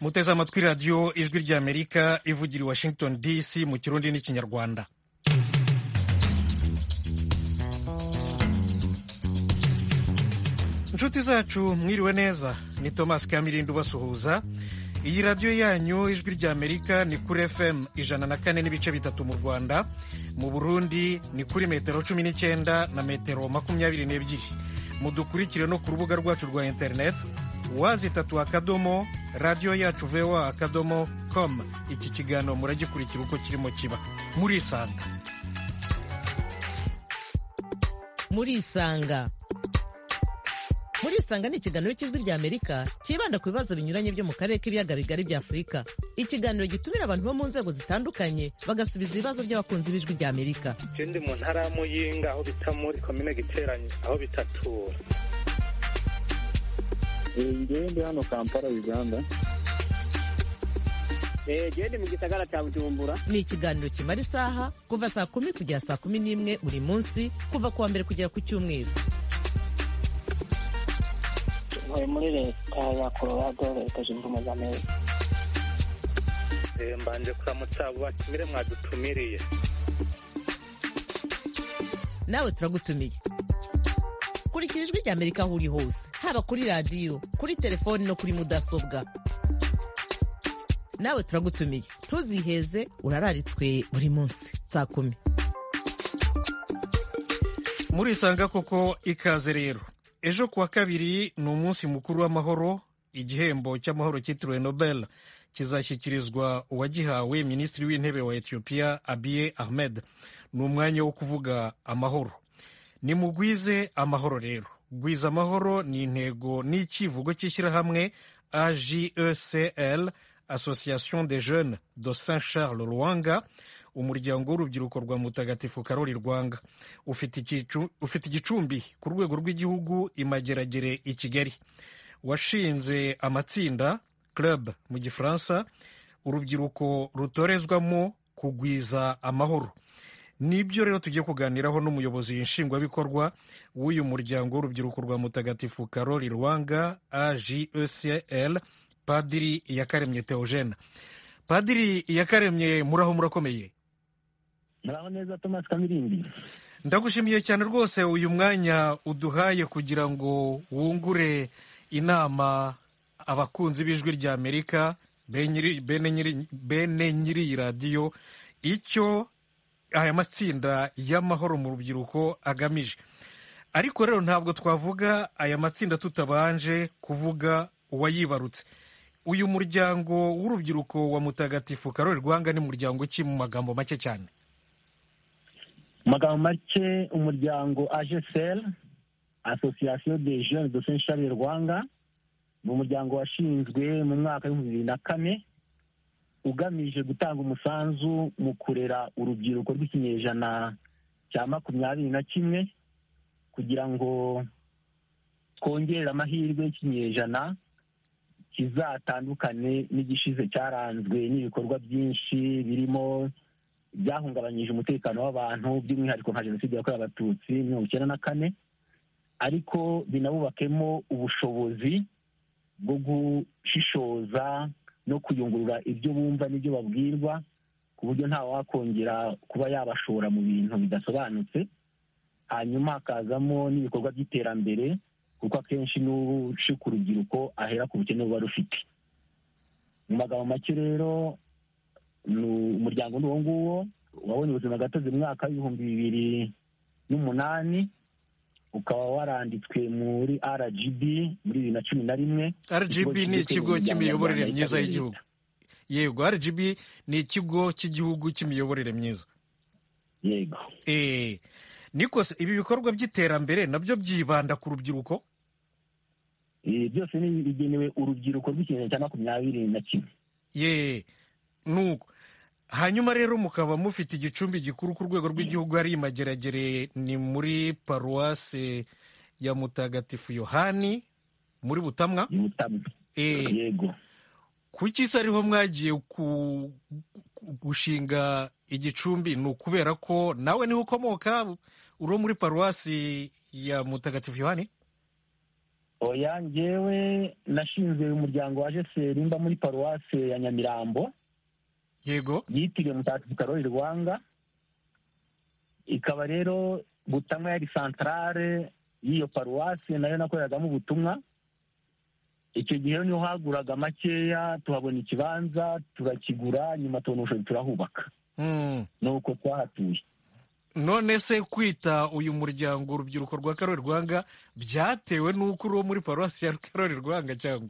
muteze amatwi radiyo ijwi ry'amerika ivugira i Washington DC mu kirundi n'ikinyarwanda. inshuti zacu mwiriwe neza, ni Thomas Kamilindi ubasuhuza. iyi radiyo yanyu ijwi ry'amerika ni kuri FM 104.3 mu Rwanda, mu Burundi ni kuri metero 19 na metero 22. mudukurikire no ku rubuga rwacu rwa internet wazitatu radio yacu voa.com. iki kiganiro muragikurikira uko kirimo kiba. murisanga ni ikiganiro cy'ijwi ry'Amerika kibanda ku bibazo binyuranye byo mu karere k'ibiyaga bigari bya Afurika. ikiganiro gitumira abantu bo mu nzego zitandukanye bagasubiza ibibazo by'abakunzi b'ijwi ry'Amerika. ndi mu ntara ya Muyinga aho bita muri komine Giteranyi aho bitatura. ndi hano Kampala, Uganda. ndi mu gisagara cya Bujumbura. ni ikiganiro kimara isaha kuva saa 10 kugera saa 11 buri munsi, kuva kuwa mbere kugera ku cyumweru. muri leta ya Colorado, leta zunze ubumwe za Amerika. mbanje kuramutsa abo batumire mwadutumiriye. nawe turagutumiye. kurikira ijwi ry'Amerika aho uri hose, haba kuri radiyo, kuri telefoni no kuri mudasobwa. nawe turagutumiye, ntuziheze, urararitswe buri munsi saa 10. murisanga koko, ikaze rero. ejo kuwa kabiri ni umunsi mukuru w'amahoro. igihembo cy'amahoro cyitiriwe Nobel kizashyikirizwa uwagihawe minisitiri w'intebe wa Ethiopia Abiy Ahmed. ni umwanya wo kuvuga amahoro. nimugwize amahoro rero. gwiza amahoro ni intego n'icyivugo cy'ishyirahamwe AJECL, Association des Jeunes de Saint Charles Lwanga, umuryango w'urubyiruko rwa Mutagatifu Karoli Rwanga. ufite igicumbi ku rwego rw'igihugu i Mageragere i Kigali. washinze amatsinda club mu gifaransa urubyiruko rutorezwamo kugwiza amahoro. nibyo rero tugiye kuganiraho n'umuyobozi nshingwabikorwa w'uyu muryango w'urubyiruko rwa Mutagatifu Karoli Rwanga AJECL, Padiri Iyakaremye Theogene. Padiri Iyakaremye, muraho murakomeye? muraho neza Thomas Kamilindi. ndagushimiye cyane rwose uyu mwanya uduhaye kugira ngo wungure inama abakunzi b'ijwi ry'Amerika bene nyiri iyi radiyo icyo aya matsinda y'amahoro mu rubyiruko agamije. ariko rero ntabwo twavuga aya matsinda tutabanje kuvuga uwayibarutse. uyu muryango w'urubyiruko wa Mutagatifu Karoli Rwanga ni muryango ki mu magambo make cyane? mu magambo make, umuryango AJECL, Association des Jeunes de Saint Charles Rwanga, ni umuryango washinzwe mu mwaka wa 2004 ugamije gutanga umusanzu mu kurera urubyiruko rw'ikinyejana cya 21 kugira ngo twongerere amahirwe y'ikinyejana kizatandukane n'igishize cyaranzwe n'ibikorwa byinshi birimo byahungabanyije umutekano w'abantu, by'umwihariko nka jenoside yakorewe abatutsi 1994, ariko binabubakemo ubushobozi bwo gushishoza no kuyungurura ibyo bumva n'ibyo babwirwa, ku buryo nta wakongera kuba yabashora mu bintu bidasobanutse. hanyuma hakazamo n'ibikorwa by'iterambere, kuko akenshi n'ushika urubyiruko ahera ku bukene buba rufite. mu magambo make rero, umuryango ni uwo nguwo wabonye ubuzima gatozi mu mwaka w'2008, ukaba waranditswe muri RGB muri 2011. RGB ni ikigo cy'imiyoborere myiza y'igihugu. yego, RGB ni ikigo cy'igihugu cy'imiyoborere myiza. yego. niko ibi bikorwa by'iterambere nabyo byibanda ku rubyiruko? byose ni bigenewe urubyiruko rw'ikinyejana cya 21. nuko hanyuma rero mukaba mufite igicumbi gikuru ku rwego rw'igihugu ari Mageragere, ni muri paruwase ya Mutagatifu Yohani muri Butamwa. yego. kuki se ariho mwagiye gushinga igicumbi? ni ukubera ko nawe niho ukomoka, uri muri paruwasi ya Mutagatifu Yohani? oya, njyewe nashinze umuryango wa jeseri mba muri paruwase ya Nyamirambo yego, yitiriwe Mutagatifu Karoli Rwanga, ikaba rero Butamwa yari santarare y'iyo paruwase nayo nakoreragamo ubutumwa. Icyo gihe niho haguraga makeya, tuhabona ikibanza turakigura, nyuma tubona ubushobozi turahubaka, nuko twahatuye. none se kwita uyu muryango urubyiruko rwa Karoli Rwanga byatewe n'uko uri uwo muri paruwasi ya Karoli Rwanga cyangwa?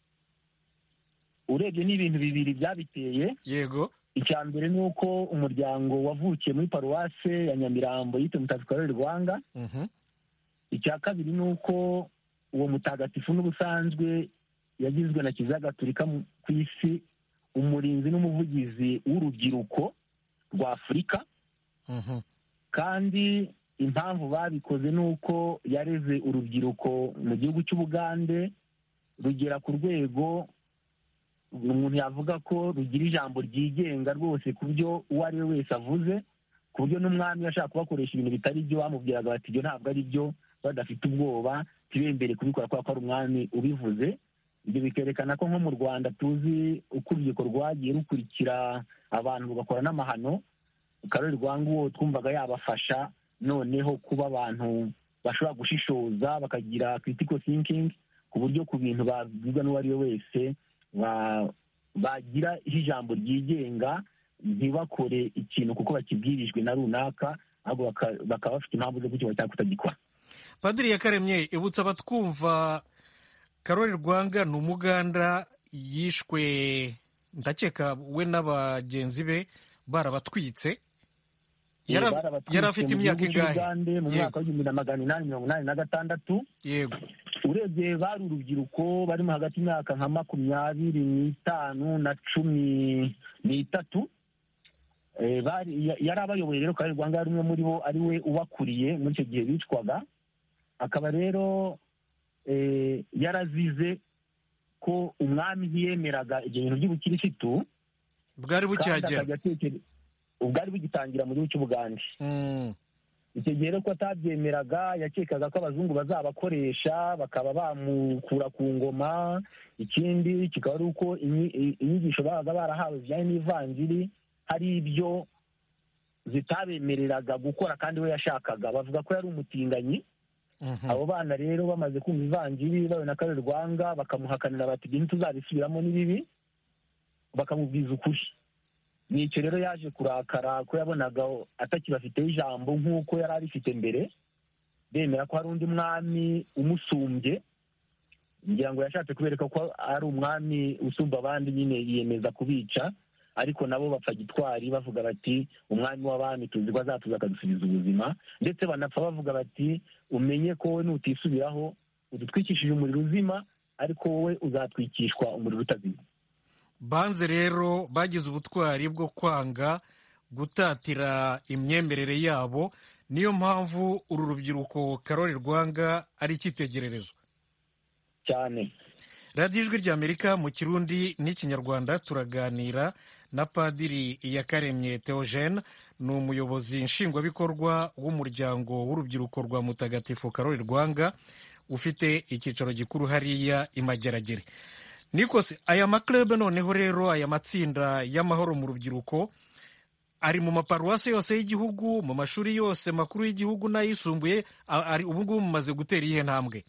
Urebye ni ibintu bibiri byabiteye. Yego, icya mbere ni uko umuryango wavukiye muri paruwase ya Nyamirambo yitwa Mutagatifu Karoli Rwanga. Icya kabiri ni uko uwo mutagatifu n'ubusanzwe yagizwe na Kiliziya Gatolika ku isi umurinzi n'umuvugizi w'urubyiruko rwa Afurika. Kandi impamvu babikoze ni uko yareze urubyiruko mu gihugu cy'Ubugande rugera ku rwego umuntu yavuga ko rugira ijambo ryigenga rwose, ku buryo uwo ari we wese avuze, ku buryo n'umwami ashaka kubakoresha ibintu bitari byo bamubwiraga bati ibyo ntabwo ari byo, badafite ubwoba, tibembere kubikora kubera ko ari umwami ubivuze. Ibyo bikerekana ko nko mu Rwanda tuzi uko urubyiruko rwagiye rukurikira abantu rugakora n'amahano. Karoli Rwanga uwo twumvaga yabafasha noneho kuba abantu bashobora gushishoza bakagira critical thinking, ku buryo ku bintu babwirwa n'uwo ari we wese bagira ijambo ryigenga, ntibakore ikintu kuko bakibwirijwe na runaka, ahubwo bakaba bafite impamvu zo gukora cyangwa kutagikora. Padiri Yakaremye, ibutsa abatwumva, Karoli Rwanga ni Umuganda, yishwe ndakeka we n'abagenzi be barabatwitse. Yari afite imyaka ingahe? Mu mwaka w'1886. Yego, urebye bari urubyiruko barimo hagati y'imyaka nka 25 na 13. Yari abayoboye rero. Karoli Rwanga yari umwe muri bo, ari we ubakuriye muri icyo gihe bicwaga. Akaba rero yarazize ko umwami ntiyemeraga ibyo bintu by'ubukirisitu bwari bucyagera, ubwari bugitangira mu gihugu cy'Ubugande. Icyo gihe rero ko atabyemeraga, yakekaga ko abazungu bazabakoresha bakaba bamukura ku ngoma. Ikindi kikaba ari uko inyigisho babaga barahawe zijyanye n'ivanjiri hari ibyo zitabemereraga gukora kandi we yashakaga. Bavuga ko yari umutinganyi. Abo bana rero bamaze kumva ivanjiri bawe na Karoli Rwanga bakamuhakanira bati ibyo ntituzabisubiramo ni bibi, bakamubwiza ukuri. Nicyo rero yaje kurakara ko yabonaga atakibafiteho ijambo nk'uko yari arifite mbere, bemera ko hari undi mwami umusumbye. Ngira ngo yashatse kubereka ko ari umwami usumba abandi, nyine yiyemeza kubica, ariko nabo bapfa gitwari bavuga bati umwami w'abami tuzi ko azatuza akadusubiza ubuzima, ndetse banapfa bavuga bati umenye ko wowe nutisubiraho udutwikishije umuriro uzima, ariko wowe uzatwikishwa umuriro utazima. Banze rero bagize ubutwari bwo kwanga gutatira imyemerere yabo. Niyo mpamvu uru rubyiruko Karoli Rwanga ari icyitegererezo cyane. Radiyo Ijwi ry'Amerika mu Kirundi n'Ikinyarwanda turaganira na Padiri Yakaremye Theogene, ni umuyobozi nshingwabikorwa w'umuryango w'urubyiruko rwa Mutagatifu Karoli Rwanga ufite icyicaro gikuru hariya i Mageragere. Nikose, aya maklube noneho rero, aya matsinda y'amahoro mu rubyiruko ari mu maparuwasi yose y'igihugu, mu mashuri yose makuru y'igihugu n'ayisumbuye, ubu ngubu mumaze gutera iyihe ntambwe?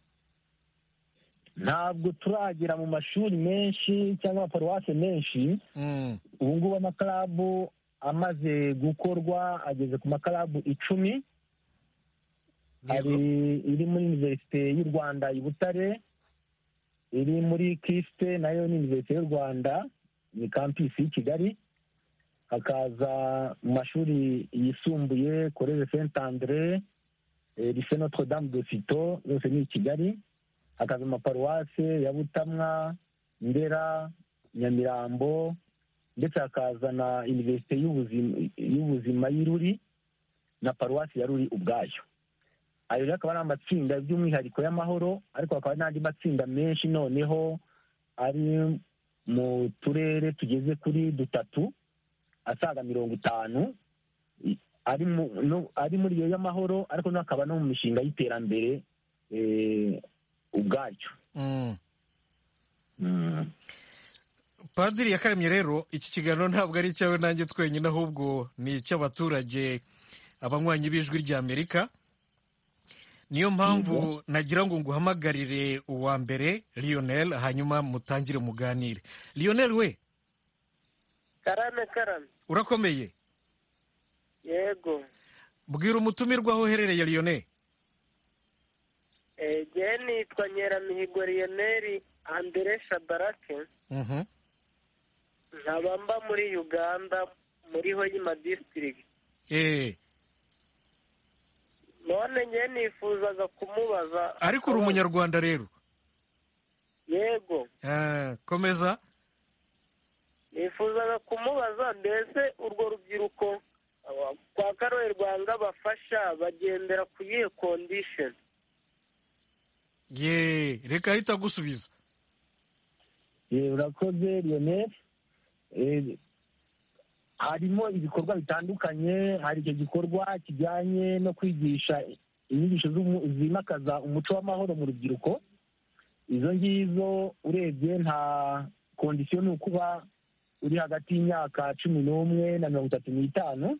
Ntabwo turagera mu mashuri menshi cyangwa amaparuwasi menshi. Ubu ngubu amakarabu amaze gukorwa ageze ku makarabu 10. Hari iri muri Universite y'u Rwanda i Butare, iri muri Christe nayo ni Universite y'u Rwanda, ni campus y'i Kigali. Hakaza mu mashuri yisumbuye Collège Saint André, Lycée Notre Dame de Citeaux, yose ni i Kigali. Hakaza amaparuwase ya Butamwa, Ndera, Nyamirambo, ndetse hakaza na Universite y'ubuzima y'Iruri na paruwasi ya Ruri ubwayo. Ayo rero akaba ari amatsinda by'umwihariko y'amahoro, ariko hakaba n'andi matsinda menshi noneho ari mu turere tugeze kuri 3 asaga 50 ari muri iyo y'amahoro, ariko hakaba no mu mishinga y'iterambere ubwaryo. Padiri Yakaremye, rero iki kiganiro ntabwo ari icyawe nanjye twenyine, ahubwo ni icy'abaturage, abanywanyi b'ijwi ry'Amerika. Niyo mpamvu nagira ngo nguhamagarire uwa mbere Lionel, hanyuma mutangire muganire. Lionel we. Karame. Urakomeye? Yego. Bwira umutumirwa aho uherereye Lionel. Je nitwa Nyeramihigo Lionel Andre Shabarake. Nkaba mba muri Uganda muri Hoima district. None njye nifuzaga kumubaza. Ariko uri umunyarwanda rero? Yego. Komeza. Nifuzaga kumubaza, mbese urwo rubyiruko kwa Karohe Rwanga bafasha bagendera ku yihe condition? Reka ahita gusubiza. Urakoze Lionel. Harimo ibikorwa bitandukanye. Hari icyo gikorwa kijyanye no kwigisha inyigisho zimakaza umuco w'amahoro mu rubyiruko. Izo ngizo urebye nta kondisiyo, ni ukuba uri hagati y'imyaka 11 na 35.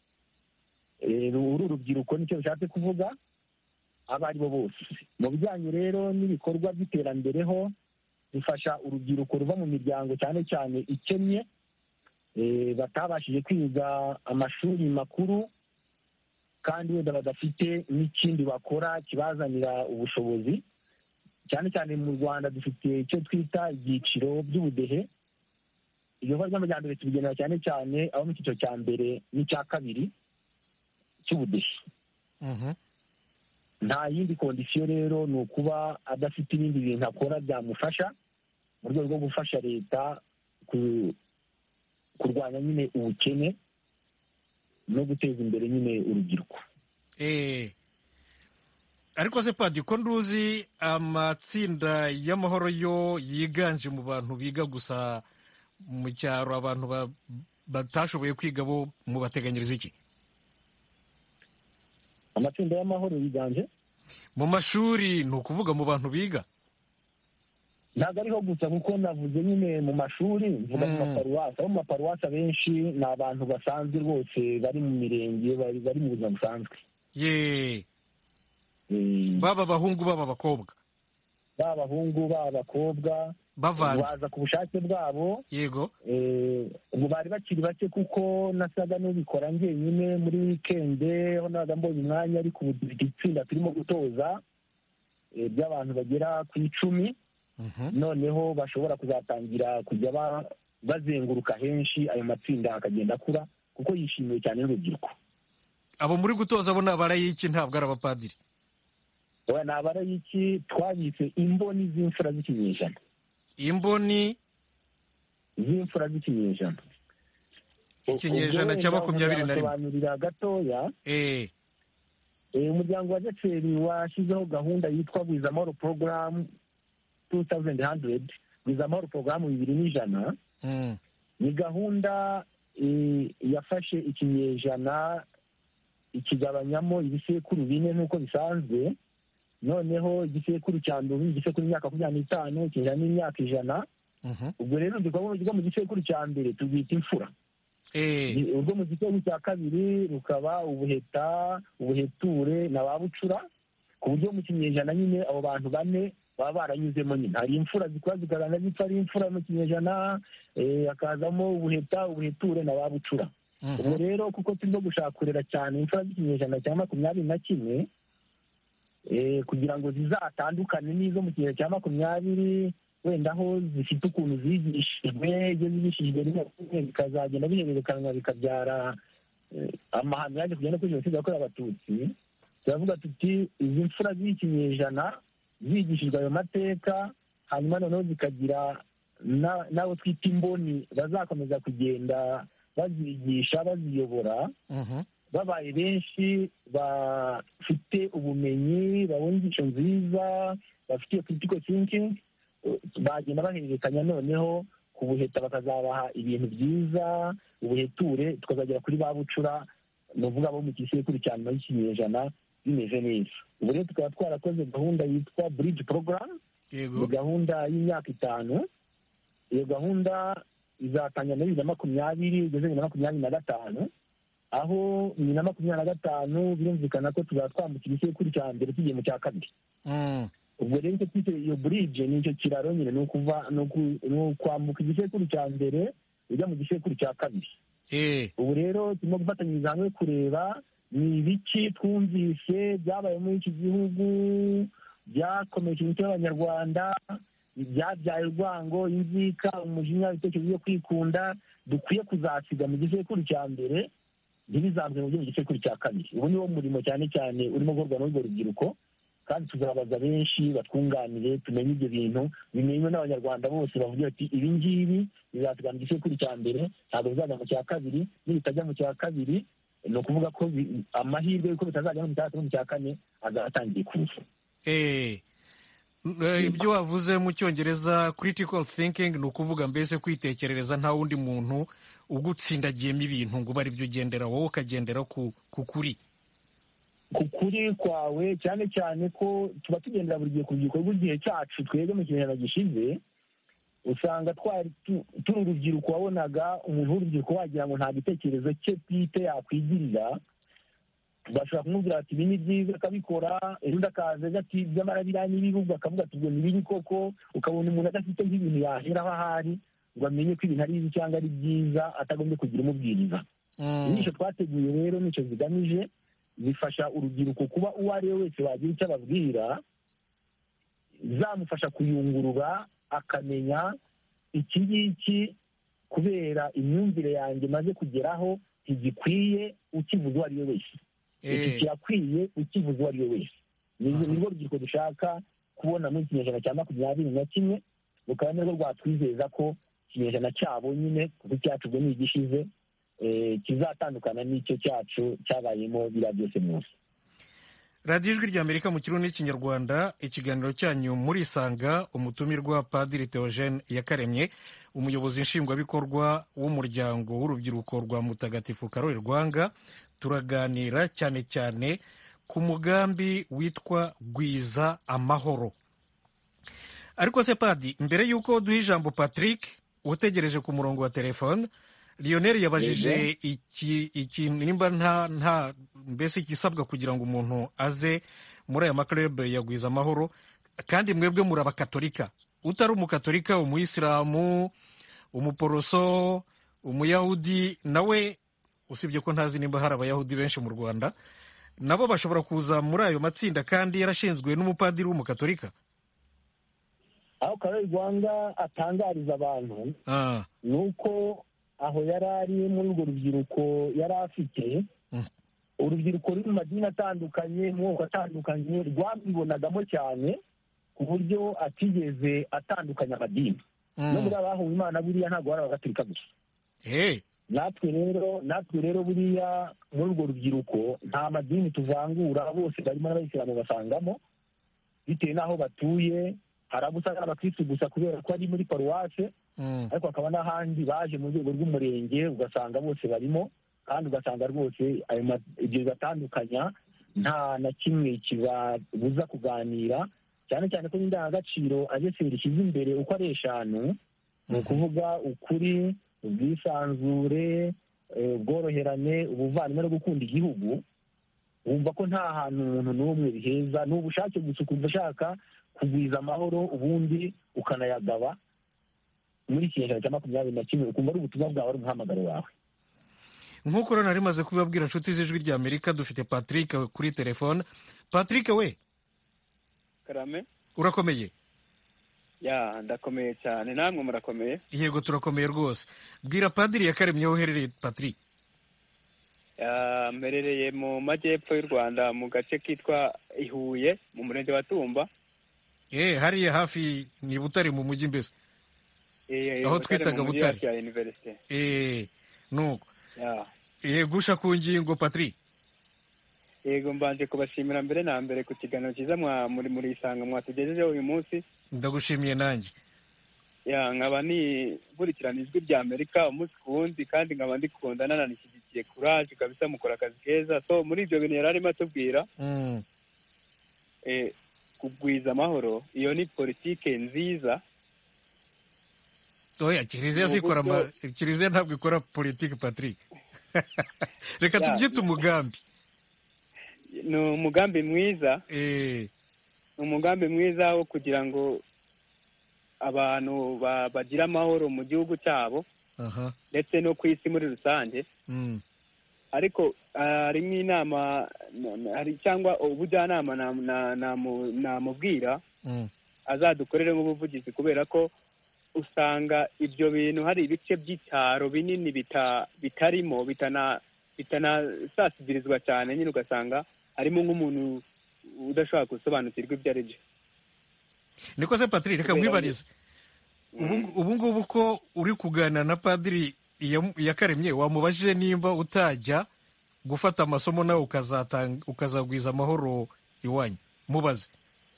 Uru rubyiruko nicyo bishatse kuvuga, abo ari bo bose. Mu bijyanye rero n'ibikorwa by'iterambere ho, bifasha urubyiruko ruva mu miryango cyane cyane ikennye, batabashije kwiga amashuri makuru, kandi wenda badafite n'ikindi bakora kibazanira ubushobozi. Cyane cyane mu Rwanda dufite icyo twita ibyiciro by'ubudehe. Ibikorwa by'amajyambere tubigenera cyane cyane abo mu cyiciro cya mbere n'icya kabiri cy'ubudehe. Nta yindi kondisiyo rero, ni ukuba adafite ibindi bintu akora byamufasha mu rwego rwo gufasha leta kurwanya nyine ubukene no guteza imbere nyine urubyiruko. Ariko se Padi, ko nduzi amatsinda y'amahoro yo yiganje mu bantu biga gusa mu cyaro, abantu batashoboye kwiga bo mubateganyiriza iki? Amatsinda y'amahoro yiganje mu mashuri, ni ukuvuga mu bantu biga? Ntabwo ariho gusa, kuko navuze nyine mu mashuri, mvuga mu maparuwasi. Abo mu maparuwasi abenshi ni abantu basanzwe rwose, bari mu mirenge, bari mu buzima busanzwe. Baba abahungu baba abakobwa? Baba abahungu baba abakobwa, bavanze, baza ku bushake bwabo. Yego. Ubu bari bakiri bake, kuko nasaga n'ubikora njyenyine muri wikende, aho nabaga mbonye umwanya. Ariko ubu dufite itsinda turimo gutoza by'abantu bagera ku 10. Noneho bashobora kuzatangira kujya bazenguruka henshi, ayo matsinda akagenda akura, kuko yishimiye cyane n'urubyiruko. Abo muri gutoza bo ni abarayiki, ntabwo ari abapadiri? Ni abarayiki, twabise imboni z'imfura z'ikinyejana. Imboni z'imfura z'ikinyejana. Ikinyejana cya 21. Sobanurira gatoya. Umuryango wa Gateri washyizeho gahunda yitwa Gwiza Amahoro Program 2100. Gwiza Amahoro Program 2100. Ni gahunda yafashe ikinyejana ikigabanyamo ibisekuru 4 nk'uko bisanzwe. Noneho igisekuru cya mbere, igisekuru imyaka 25, ikinyejana n'imyaka 100. Ubwo rero dukorwa mu gisekuru cya mbere tubwita imfura. Urwo mu gisekuru cya kabiri rukaba ubuheta, ubuheture na babucura, ku buryo mu kinyejana nyine abo bantu 4 baba baranyuzemo nyine. Hari imfura zikora zigaragara zipfa ari imfura mu kinyejana, hakazamo ubuheta, ubuheture na babucura. Ubwo rero kuko turimo gushaka cyane imfura z'ikinyejana cya 21, kugira ngo zizatandukane n'izo mu kinyejana cya 20, wenda aho zifite ukuntu zigishijwe, iyo zigishijwe rimwe bikazagenda bihererekanwa bikabyara amahano yaje kujya no kuri Jenoside yakorewe Abatutsi. Turavuga tuti izi mfura z'ikinyejana zigishijwe ayo mateka, hanyuma noneho zikagira n'abo twita imboni bazakomeza kugenda bazigisha, baziyobora, babaye benshi, bafite ubumenyi, babona inyigisho nziza, bafite critical thinking, bagenda bahererekanya. Noneho ku buheta bakazabaha ibintu byiza, ubuheture tukazagera kuri babucura, ni ukuvuga bo mu gisekuru cya nyuma y'ikinyejana bimeze neza. Ubu rero tukaba twarakoze gahunda yitwa bridge program, ni gahunda y'imyaka 5. Iyo gahunda izatangira muri 2020 igeze 2025, aho 2025 birumvikana ko tuzatwambukira igisekuru cya mbere tugiye mu cya kabiri. Ubwo rero icyo twite iyo bridge ni icyo kiraro nyine, ni ukwambuka igisekuru cya mbere ujya mu gisekuru cya kabiri. Ubu rero turimo gufatanyiriza hamwe kureba ni ibiki twumvise byabaye muri iki gihugu byakomeje imitima y'Abanyarwanda, ibyabyaye urwango, inzika, umujinya, ibitekerezo byo kwikunda dukwiye kuzasiga mu gisekuru cya mbere ntibizambwe mu gisekuru cya kabiri. Ubu niwo murimo cyane cyane urimo gukorwa n'urwo rubyiruko, kandi tuzabaza benshi batwunganire tumenye ibyo bintu bimenywe n'Abanyarwanda bose, bavuga ati ibi ngibi bizasiga mu gisekuru cya mbere, ntabwo bizajya mu cya kabiri. Nibitajya mu cya kabiri ni ukuvuga ko amahirwe y'uko bitazajya mu cya mu cya kane azatangiye kuza. Ibyo wavuze mu Cyongereza critical thinking ni ukuvuga mbese kwitekerereza, nta wundi muntu ugutsindagiyemo ibintu ngo uba ari byo ugendera, wowe ukagendera ku kuri kwawe, cyane cyane ko tuba tugendera buri gihe ku rubyiruko rw'igihe cyacu. Twebwe mu kinyejana gishize usanga twari turi urubyiruko, wabonaga umuntu w'urubyiruko wagira ngo nta gitekerezo cye bwite yakwigirira, bashobora kumubwira ati ibi ni byiza akabikora, ejo akaza ati by'amara biriya n'ibihugu akavuga ati ubwo ni bibi koko, ukabona umuntu adafite nk'ibintu yaheraho ahari ngo amenye ko ibintu ari bibi cyangwa ari byiza atagombye kugira umubwiriza. Inyigisho twateguye rero nicyo zigamije, zifasha urubyiruko kuba uwo ari we wese wagira icyo ababwira, zamufasha kuyungurura akamenya iki ngiki kubera imyumvire yanjye maze kugeraho ntigikwiye ukivuze uwo ari we wese, iki kirakwiye ukivuze uwo ari we wese. Nirwo rubyiruko dushaka kubona muri kinyejana cya 21, rukaba nirwo rwatwizeza ko ikinyejana cyabo nyine kuko icyacu ubwo ni igishize kizatandukana n'icyo cyacu cyabayemo biriya byose munsi. radiyo ijwi ry'Amerika mu Kirundi n'Ikinyarwanda, ikiganiro cyanyu murisanga. Umutumirwa Padiri Theogene Yakaremye, umuyobozi nshingwabikorwa w'umuryango w'urubyiruko rwa Mutagatifu Karoli Rwanga. Turaganira cyane cyane ku mugambi witwa Gwiza Amahoro. Ariko se Padi, mbere y'uko duha ijambo Patrick utegereje ku murongo wa telefone, Lionel yabajije ikintu nimba nta mbese igisabwa kugira ngo umuntu aze muri aya maklub ya Gwiza Amahoro, kandi mwebwe muri abakatolika. Utari umukatolika, umuyisilamu, umuporoso, umuyahudi, nawe usibye ko ntazi nimba hari abayahudi benshi mu Rwanda, nabo bashobora kuza muri ayo matsinda kandi yarashinzwe n'umupadiri w'umukatolika. Aho Karoli Rwanga atangariza abantu ni uko aho yari ari muri urwo rubyiruko yari afite, urubyiruko ruri mu madini atandukanye, mu moko atandukanye, rwamwibonagamo cyane ku buryo atigeze atandukanya amadini. No muri abahuye Imana buriya ntabwo bari abagatolika gusa. Natwe rero buriya muri urwo rubyiruko nta madini tuvangura, bose barimo n'abayisilamu basangamo bitewe n'aho batuye. Hari abo usanga n'abakirisitu gusa kubera ko ari muri paruwase, ariko hakaba n'ahandi baje mu rwego rw'umurenge ugasanga bose barimo, kandi ugasanga rwose ibyo bibatandukanya nta na kimwe kibabuza kuganira, cyane cyane ko n'indangagaciro AGCR ishyize imbere uko ari 5, ni ukuvuga ukuri, ubwisanzure, ubworoherane, ubuvandimwe no gukunda igihugu. Wumva ko nta hantu umuntu n'umwe biheza, ni ubushake gusa ukumva ushaka kugwiza amahoro, ubundi ukanayagaba muri iki kinyejana cya 21, ukumva ari ubutumwa bwawe, ari umuhamagaro wawe. Nk'uko rero nari maze kubabwira inshuti z'ijwi ry'Amerika, dufite Patrick kuri telefone. Patrick we, Karame, urakomeye? Ya, ndakomeye cyane. Namwe murakomeye? Yego turakomeye rwose. Bwira Padiri Yakaremye aho uherereye Patrick. Mperereye mu majyepfo y'u Rwanda mu gace kitwa Ihuye mu murenge wa Tumba. Hariya hafi ni Butare mu mujyi mbese. Aho twitaga Butare ya University. Nuko. Ya. Gusha ku ngingo Patrick. Yego, mbanje kubashimira mbere na mbere ku kiganiro cyiza muri isanga mwatugejejeho uyu munsi. Ndagushimiye nanjye. Ya, nkaba ni nkurikirana ijwi ry'Amerika umunsi ku wundi, kandi nkaba ndikunda nananishyigikiye mufitiye kuraje kabisa, mukora akazi keza. So muri ibyo bintu yari arimo atubwira kugwiza amahoro, iyo ni politike nziza. oya kiliziya ntabwo ikora politiki Patrick. Reka tubyite umugambi. Ni umugambi mwiza, ni umugambi mwiza wo kugira ngo abantu bagira amahoro mu gihugu cyabo ndetse no ku isi muri rusange. Ariko harimo inama cyangwa ubujyanama namubwira azadukorere nk'ubuvugizi, kubera ko usanga ibyo bintu hari ibice by'icyaro binini bitarimo bitanasasibirizwa cyane, nyine ugasanga harimo nk'umuntu udashobora gusobanukirwa ibyo ari byo. Niko se Patrick, reka nkwibarize, ubu ngubu ko uri kuganira na Padiri Iyakaremye, wamubajije nimba utajya gufata amasomo nawe ukazagwiza amahoro iwanyu? Mubaze.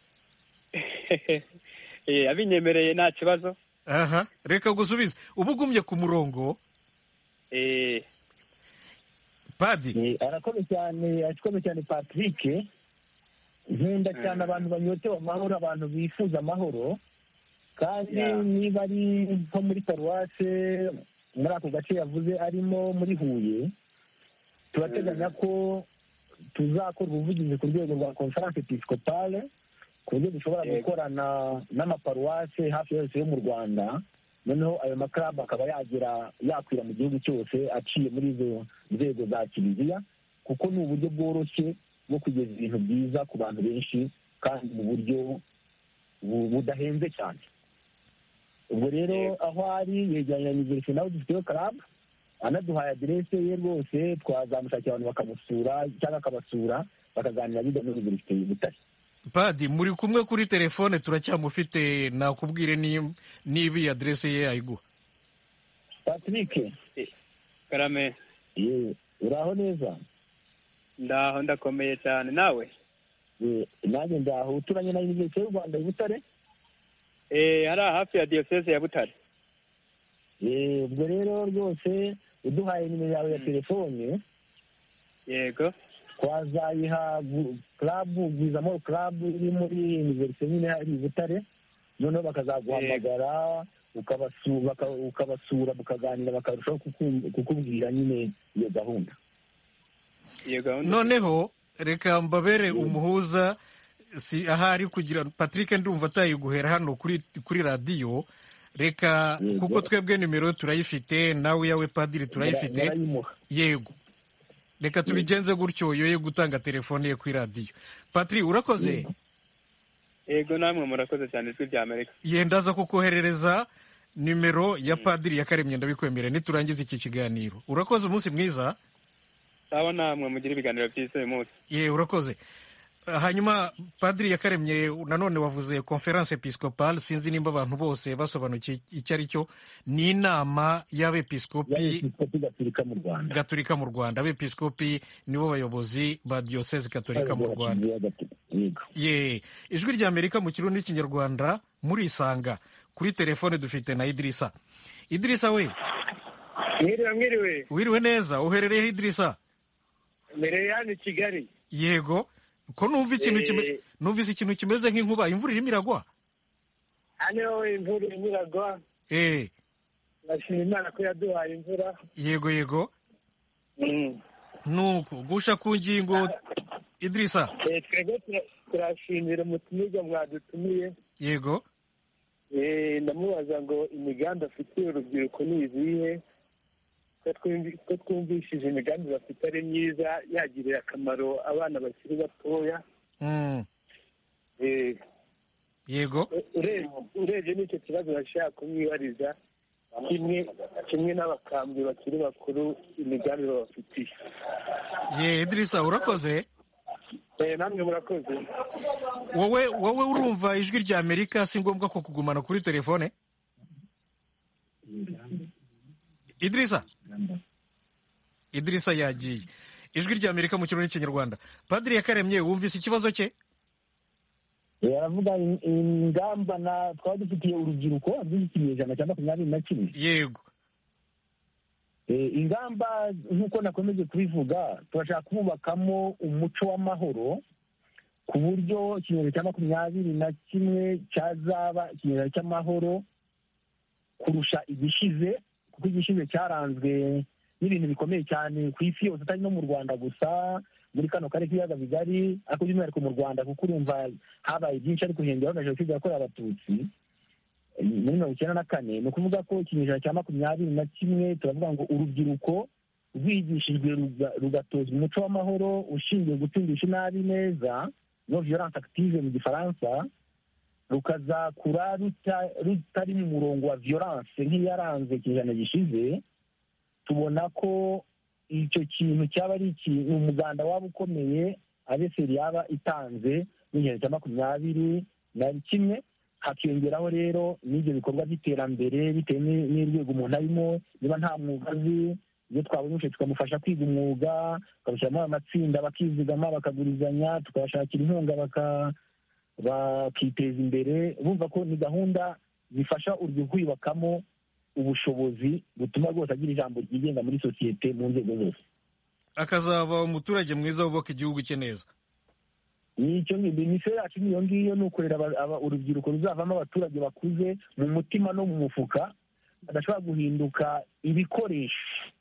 Abinyemereye nta kibazo. Reka gusubize, ubu ugumye ku murongo. Padiri arakomeye cyane Patrick. Nkunda cyane abantu banyotewe amahoro, abantu bifuza amahoro, kandi niba ari nko muri paruwase muri ako gace yavuze arimo muri Huye, turateganya ko tuzakora ubuvugizi ku rwego rwa conference episcopale, ku buryo dushobora gukorana n'amaparuwase hafi yose yo mu Rwanda, noneho ayo maklabu akaba yakwira mu gihugu cyose aciye muri izo nzego za kiliziya, kuko ni uburyo bworoshye bwo kugeza ibintu byiza ku bantu benshi kandi mu buryo budahenze cyane. Ubwo rero aho ari yegeranye na Universite nawe dufiteyo club, anaduhaye aderese ye rwose twazamushakira abantu bakamusura cyangwa akabasura bakaganira bijya muri Universite y'Butare. Padi, muri kumwe kuri telefone turacyamufite, nakubwire niba iyi aderese ye ayiguha. Patrick Karame, uraho neza? Ndaho ndakomeye cyane. Nawe? Nanjye ndaho. Uturanye na Universite y'u Rwanda i Butare? Hari hafi ya diocese ya Butare. Ubwo rero rwose uduhaye nimero yawe ya telefone, yego, twazayiha club, Gwizamahoro club iri muri Universite nyine hari i Butare, noneho bakazaguhamagara ukabasura mukaganira, bakarushaho kukubwira nyine iyo gahunda. Noneho reka mbabere umuhuza, si ahari kugira Patrick ndumva atayiguhera hano kuri radiyo. Reka kuko twebwe nimero turayifite, nawe yawe Padiri turayifite. Yego, reka tubigenze gutyo, yoye gutanga telefone ye kuri radiyo. Patrick urakoze. Yego, namwe murakoze cyane Ijwi rya Amerika. Ndaza kukoherereza nimero ya Padiri Iyakaremye, ndabikwemere niturangiza iki kiganiro. Urakoze, umunsi mwiza. Sawa, namwe mugira ibiganiro byiza uyu munsi. Urakoze. Hanyuma Padiri Iyakaremye, nanone wavuze conference episcopale, sinzi nimba abantu bose basobanukiye icyo ari cyo. Ni inama y'abepiskopi gatolika mu Rwanda. Abepiskopi nibo bayobozi ba diocese gatolika mu Rwanda. Ijwi rya Amerika mu Kirundi n'Ikinyarwanda murisanga. Kuri telefone dufite na Idirisa. Idirisa we. Mwiriwe. Wiriwe neza. Uherereye Idirisa? Mbereye hano i Kigali. Yego. Ko numvise ikintu kimeze nk'inkuba, imvura irimo iragwa? Hano imvura irimo iragwa. Ndashima Imana ko yaduhaye imvura. Yego. Nuko gusha ku ngingo Idirisa. Twebwe turashimira umutumirwa mwadutumiye. Yego. Ndamubaza ngo imigambi afitiye urubyiruko ni izihe? Ko twumvishije imigambi bafite ari myiza, yagirira akamaro abana bakiri batoya. Yego. Urebye n'icyo kibazo bashaka kumwibariza, kimwe n'abakambwe bakiri bakuru, imigambi babafitiye. Idirisa urakoze. Namwe murakoze. Wowe urumva Ijwi rya Amerika, si ngombwa ko kugumana kuri telefone? Idirisa yagiye. Ijwi rya Amerika mu Kirundi n'Ikinyarwanda. Padiri Iyakaremye, wumvise ikibazo cye? Aravuga ingamba twaba dufitiye urubyiruko rw'ikinyejana cya 21. Yego. ingamba nk'uko nakomeje kubivuga turashaka kubakamo umuco w'amahoro ku buryo ikinyejana cya 21 cyazaba ikinyejana cy'amahoro kurusha igishize, kuko igishize cyaranzwe n'ibintu bikomeye cyane ku isi yose, atari no mu Rwanda gusa, muri kano karere k'ibiyaga bigari, ariko by'umwihariko mu Rwanda kuko urumva habaye byinshi, ariko hiyongeraho na jenoside yakorewe Abatutsi muri 1994. Ni ukuvuga ko ikinyejana cya 21 turavuga ngo urubyiruko rwigishijwe rugatozwa umuco w'amahoro ushingiye gutsindisha inabi neza, no violence active mu gifaransa, rukazakura rutari mu murongo wa violence nk'iyaranze ikinyejana gishize. Tubona ko icyo kintu cyaba ari ikintu umuganda waba ukomeye abeseri yaba itanze n'ikinyejana cya 21, hakiyongeraho rero n'ibyo bikorwa by'iterambere bitewe n'urwego umuntu arimo. Niba nta mwuga azi, iyo twabonye tukamufasha kwiga umwuga, tukabashyiramo amatsinda bakizigama bakagurizanya, tukabashakira inkunga bakiteza imbere. Bumva ko ni gahunda zifasha urubyiruko kwiyubakamo ubushobozi butuma rwose agira ijambo ryigenga muri sosiyete mu nzego zose, akazaba umuturage mwiza wubaka igihugu cye neza. nicyo minisiteri yacu niyo ngiyo, ni ukorera urubyiruko ruzavamo abaturage bakuze mu mutima no mu mufuka, badashobora guhinduka ibikoresho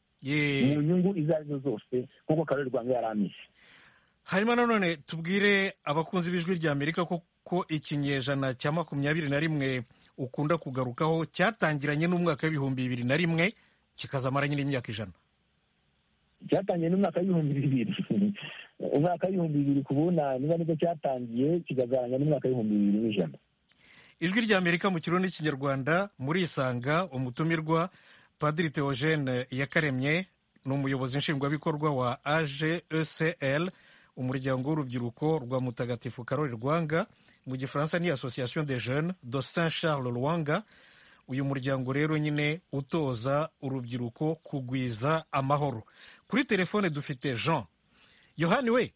mu nyungu izo ari zo zose nk'uko Karoli Rwanga yari ameze. Hanyuma nanone tubwire abakunzi b'Ijwi ry'Amerika ko ikinyejana cya 21 ukunda kugarukaho cyatangiranye n'umwaka w'2001 kikazamara nyine imyaka 100. Cyatangiye n'umwaka w'2000, umwaka w'2000 kubuna niba nibwo cyatangiye, kigazaranga n'umwaka w'2100. Ijwi ry'Amerika mu Kirundi n'Ikinyarwanda, muri Isanga umutumirwa Padiri Theogene Yakaremye ni umuyobozi nshingwabikorwa wa AGECL, umuryango w'urubyiruko rwa Mutagatifu Karoli Rwanga, mu Gifaransa ni Association des Jeunes de Saint Charles Rwanga. Uyu muryango rero nyine utoza urubyiruko kugwiza amahoro. Kuri telefone dufite Jean. Yohani we,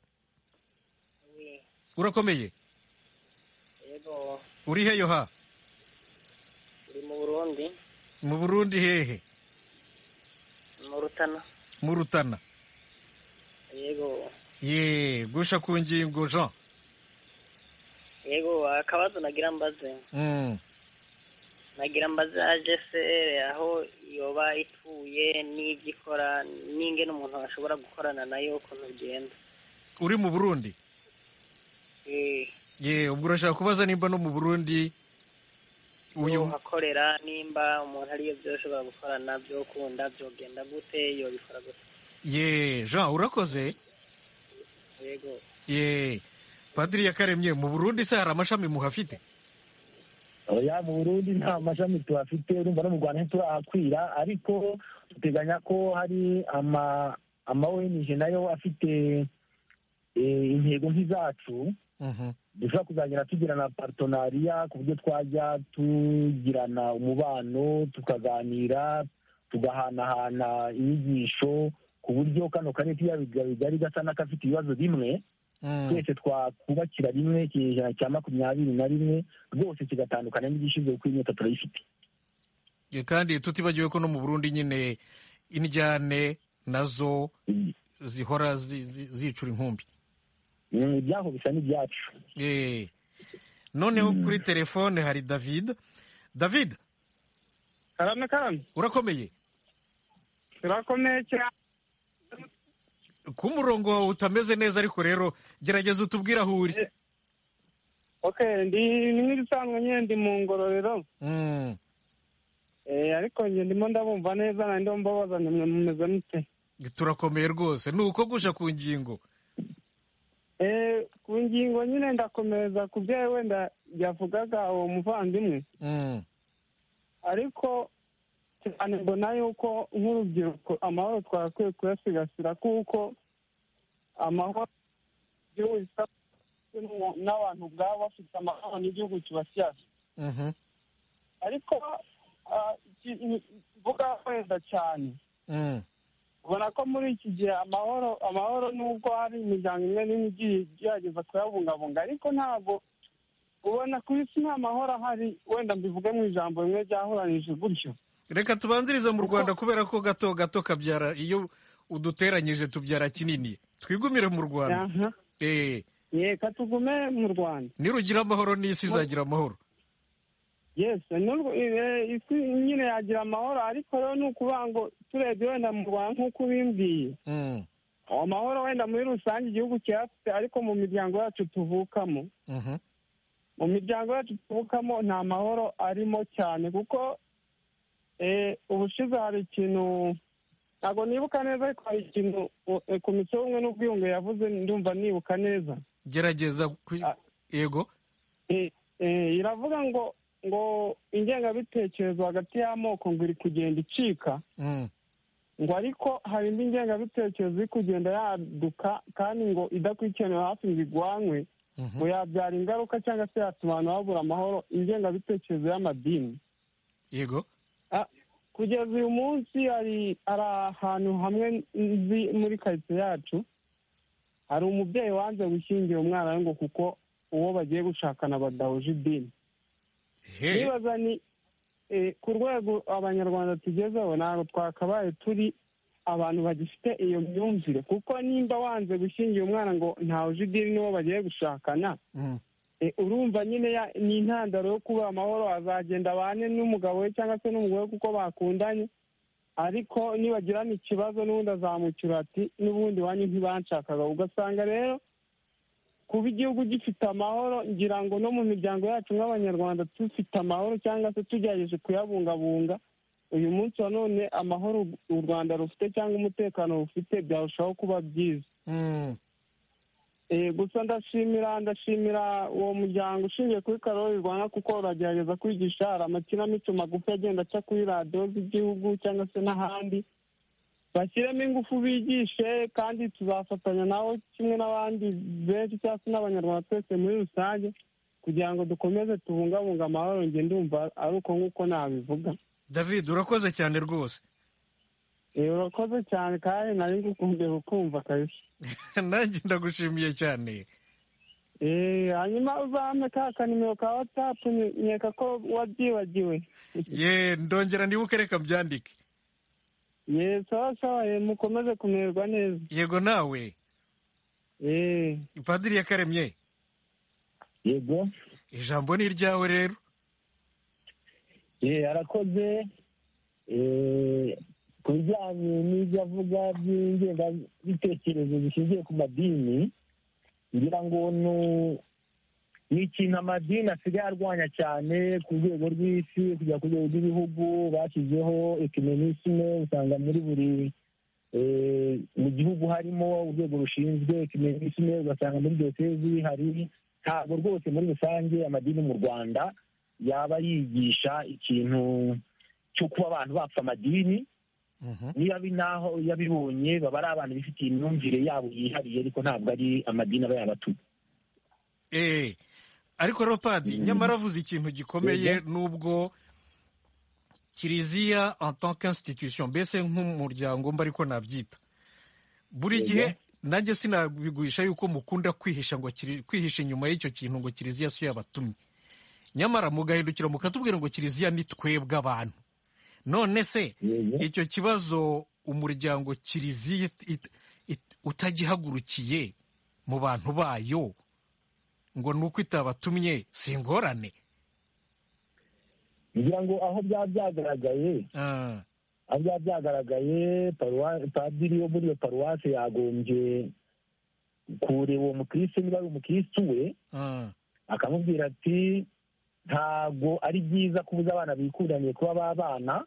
urakomeye? Yego. Uri he Yoha? Uri mu Burundi. Mu Burundi hehe? Mu Rutana. Mu Rutana. Yego. Gusha ku ngingo Jean. Yego, akabazo nagira mbaze. Nagira mbaze AGECL aho yoba ituye n'ibyo ikora, n'ingene umuntu ashobora gukorana nayo ukuntu bigenda. Uri mu Burundi? Ubwo urashaka kubaza nimba no mu Burundi uyu akorera, nimba umuntu ariyo byoshobora gukorana, byo kunda byogenda gute, yo bikora gute? Jean, urakoze. Yego. Padiri Yakaremye, mu Burundi se hari amashami muhafite? Oya, mu Burundi nta mashami tuhafite, urumva no mu Rwanda ntiturahakwira, ariko duteganya ko hari ama ONG nayo afite intego nk'izacu. Dushobora kuzagenda tugirana partenariat ku buryo twajya tugirana umubano, tukaganira, tugahanahana inyigisho, ku buryo kano karere k'ibiyaga bigari gasa n'akafite ibibazo bimwe, twese twakubakira rimwe ikinyejana cya 21 rwose kigatandukana n'igishize kuko inyota turayifite. Kandi tutibagiwe ko no mu Burundi nyine indyane nazo zihora zicura inkumbi. Ibyaho bisa n'ibyacu. Noneho kuri telefone hari David. David, karame urakomeye? Urakomeye cyane. Ku murongo wawe utameze neza, ariko rero gerageza utubwire aho uri. Ndi nk'ibisanzwe nyine ndi mu Ngororero. Ariko njye ndimo ndabumva neza, na ndi mbabaza nimwe mumeze mute? Turakomeye rwose. Ni uko gusha ku ngingo? Ku ngingo nyine ndakomeza ku byo wenda yavugaga uwo muvandimwe. Ariko cyane mbona yuko nk'urubyiruko amahoro twakwiye kuyasigasira, kuko amahoro igihugu n'abantu ubwabo bafite amahoro n'igihugu kibashyashya. Ariko mvuga wenda cyane, ubona ko muri iki gihe amahoro nubwo hari imiryango imwe n'imwe igiye igerageza kuyabungabunga, ariko ntabwo ubona ku isi nta mahoro ahari. Wenda mbivuge mu ijambo rimwe ryahuranije gutyo. reka tubanzirize mu Rwanda kubera ko gato gato kabyara, iyo uduteranyije tubyara kinini. Twigumire mu Rwanda. Reka tugume mu Rwanda. Nirugira amahoro n'isi izagira amahoro. Yes, isi nyine yagira amahoro, ariko rero ni ukuvuga ngo turebye wenda mu Rwanda nk'uko ubimbwiye, amahoro wenda muri rusange igihugu kirafite, ariko mu miryango yacu tuvukamo, mu miryango yacu tuvukamo nta mahoro arimo cyane, kuko ubushize hari ikintu, ntabwo nibuka neza, ariko hari ikintu komisiyo y'ubumwe n'ubwiyunge yavuze, ndumva nibuka neza. Gerageza yego. Iravuga ngo ingengabitekerezo hagati y'amoko ngo iri kugenda icika, ngo ariko hari indi ngengabitekerezo iri kugenda yaduka, kandi ngo idakurikiraniwe hafi ngo igwanywe, ngo yabyara ingaruka cyangwa se yatuma abantu babura amahoro, ingengabitekerezo y'amadini. Yego. Kugeza uyu munsi hari ahantu hamwe muri karitsiye yacu, hari umubyeyi wanze gushyingira umwana we ngo kuko uwo bagiye gushakana badahuje idini. Nibaza ni ku rwego abanyarwanda tugezeho, ntabwo twakabaye turi abantu bagifite iyo myumvire, kuko nimba wanze gushyingira umwana ngo ntahuje idini n'uwo bagiye gushakana, urumva nyine ni intandaro yo kubura amahoro. Azagenda abane n'umugabo we cyangwa se n'umugore kuko bakundanye, ariko nibagirana ikibazo n'ubundi azamukira ati n'ubundi wanyu ntibanshakaga. Ugasanga rero kuba igihugu gifite amahoro, ngira ngo no mu miryango yacu nk'abanyarwanda dufite amahoro cyangwa se tugerageje kuyabungabunga, uyu munsi wa none amahoro u Rwanda rufite cyangwa umutekano rufite byarushaho kuba byiza. Gusa ndashimira uwo muryango ushingiye kuri Karoli Rwanda, kuko uragerageza kwigisha. Hari amakinamico magufi agenda aca kuri radiyo z'igihugu cyangwa se n'ahandi, bashyiremo ingufu bigishe, kandi tuzafatanya nabo kimwe n'abandi benshi cyangwa se n'abanyarwanda twese muri rusange, kugira ngo dukomeze tubungabunga amahoro. Njye ndumva ari uko nk'uko nabivuga. David, urakoze cyane rwose. Urakoze cyane, kandi nari ngukumbuye kukumva kabisa. Nanjye ndagushimiye cyane. Hanyuma uzampe ka kanimero ka WhatsApp, nkeka ko wabyibagiwe. Ndongera nibuke, reka mbyandike. Sawa, mukomeze kumererwa neza. Yego nawe. Padiri Yakaremye. Yego. Ijambo ni iryawe rero. Arakoze. Ku bijyanye n'ibyo avuga by'ingengabitekerezo zishingiye ku madini, ngira ngo ni ikintu amadini asigaye arwanya cyane ku rwego rw'isi, kujya ku rwego rw'ibihugu. Bashyizeho ecumenisme, usanga muri buri mu gihugu harimo urwego rushinzwe ecumenisme, ugasanga muri diyosezi hari. Ntabwo rwose muri rusange amadini mu Rwanda yaba yigisha ikintu cyo kuba abantu bapfa amadini. Niba naho yabibonye baba ari abantu bifitiye imyumvire yabo yihariye, ariko ntabwo ari amadini aba yabatuma. Ariko rero Padi, nyamara avuze ikintu gikomeye, nubwo Kiliziya en tant qu'institution, mbese nk'umuryango mba ariko nabyita, buri gihe nanjye sinabiguhisha yuko mukunda kwihisha inyuma y'icyo kintu ngo Kiliziya siyo yabatumye, nyamara mugahindukira mukatubwira ngo Kiliziya ni twebwe abantu. None se icyo kibazo umuryango Kiliziya utagihagurukiye mu bantu bayo ngo ni uko itabatumye, si ingorane? ngira ngo aho byaba byagaragaye, padiri wo muri iyo paruwase yagombye kureba uwo mukristo, niba ari umukristo we, akamubwira ati ntabwo ari byiza kubuza abana bikundaniye kuba babana,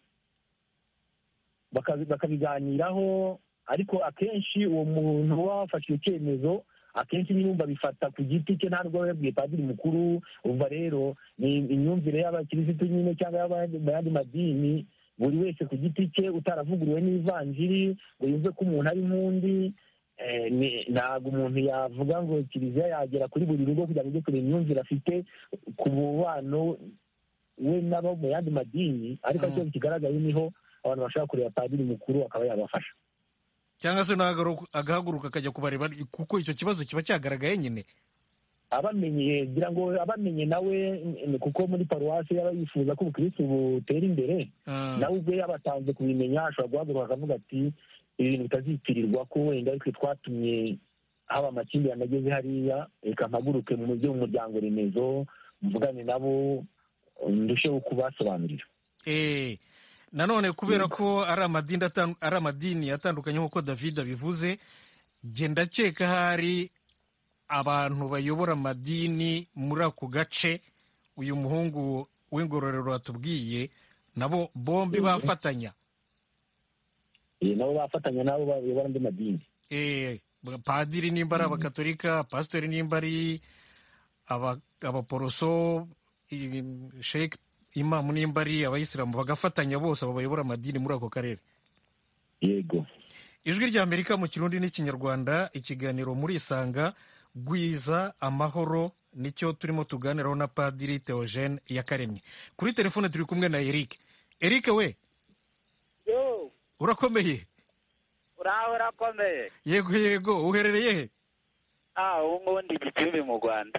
bakabiganiraho. Ariko akenshi uwo muntu uba wafashe icyemezo, akenshi n'iyumva bifata ku giti cye, ntabwo yabwiye padiri mukuru. Umva rero ni imyumvire y'abakirisitu nyine cyangwa y'ayandi madini, buri wese ku giti cye, utaravuguriwe n'ivanjiri ngo yumve ko umuntu ari nk'undi. Ntabwo umuntu yavuga ngo Kiliziya yagera kuri buri rugo kugira ngo ujye kureba imyumvire afite ku mubano we n'abo mu yandi madini. Ariko icyo kigaragaye niho abantu bashaka kureba padiri mukuru akaba yabafasha, cyangwa se agahaguruka akajya kubareba, kuko icyo kibazo kiba cyagaragaye nyine. abamenye ngira ngo abamenye nawe kuko muri paruwasi yaba yifuza ko ubukristo butera imbere nawe ubwe yabatanze kubimenya ashobora guhaguruka akavuga ati ibintu bitazitirirwa ko wenda ariko twatumye haba amakimbirane ageze hariya reka mpaguruke mu muryango remezo mvugane nabo ndusheho kubasobanurira. Nanone kubera ko ari amadini atandukanye nk'uko David abivuze, genda ndakeka hari abantu bayobora amadini muri ako gace uyu muhungu w'Ingororero atubwiye nabo bombi bafatanya. Nabo bafatanya nabo bayobora andi madini. Padiri nimba ari abakatolika, pasitori nimba ari abaporoso, sheikh imamu nimba ari abayisilamu, bagafatanya bose abo bayobora amadini muri ako karere. Yego. Ijwi rya Amerika mu Kirundi n'Ikinyarwanda, ikiganiro muri Isanga, gwiza amahoro, nicyo turimo tuganiraho na Padiri Theogene Yakaremye. Kuri telefone turi kumwe na Eric. Eric we? Yo. Urakomeye? Urakomeye. Yego, uherereye he? Ubu ndi Gicumbi mu Rwanda.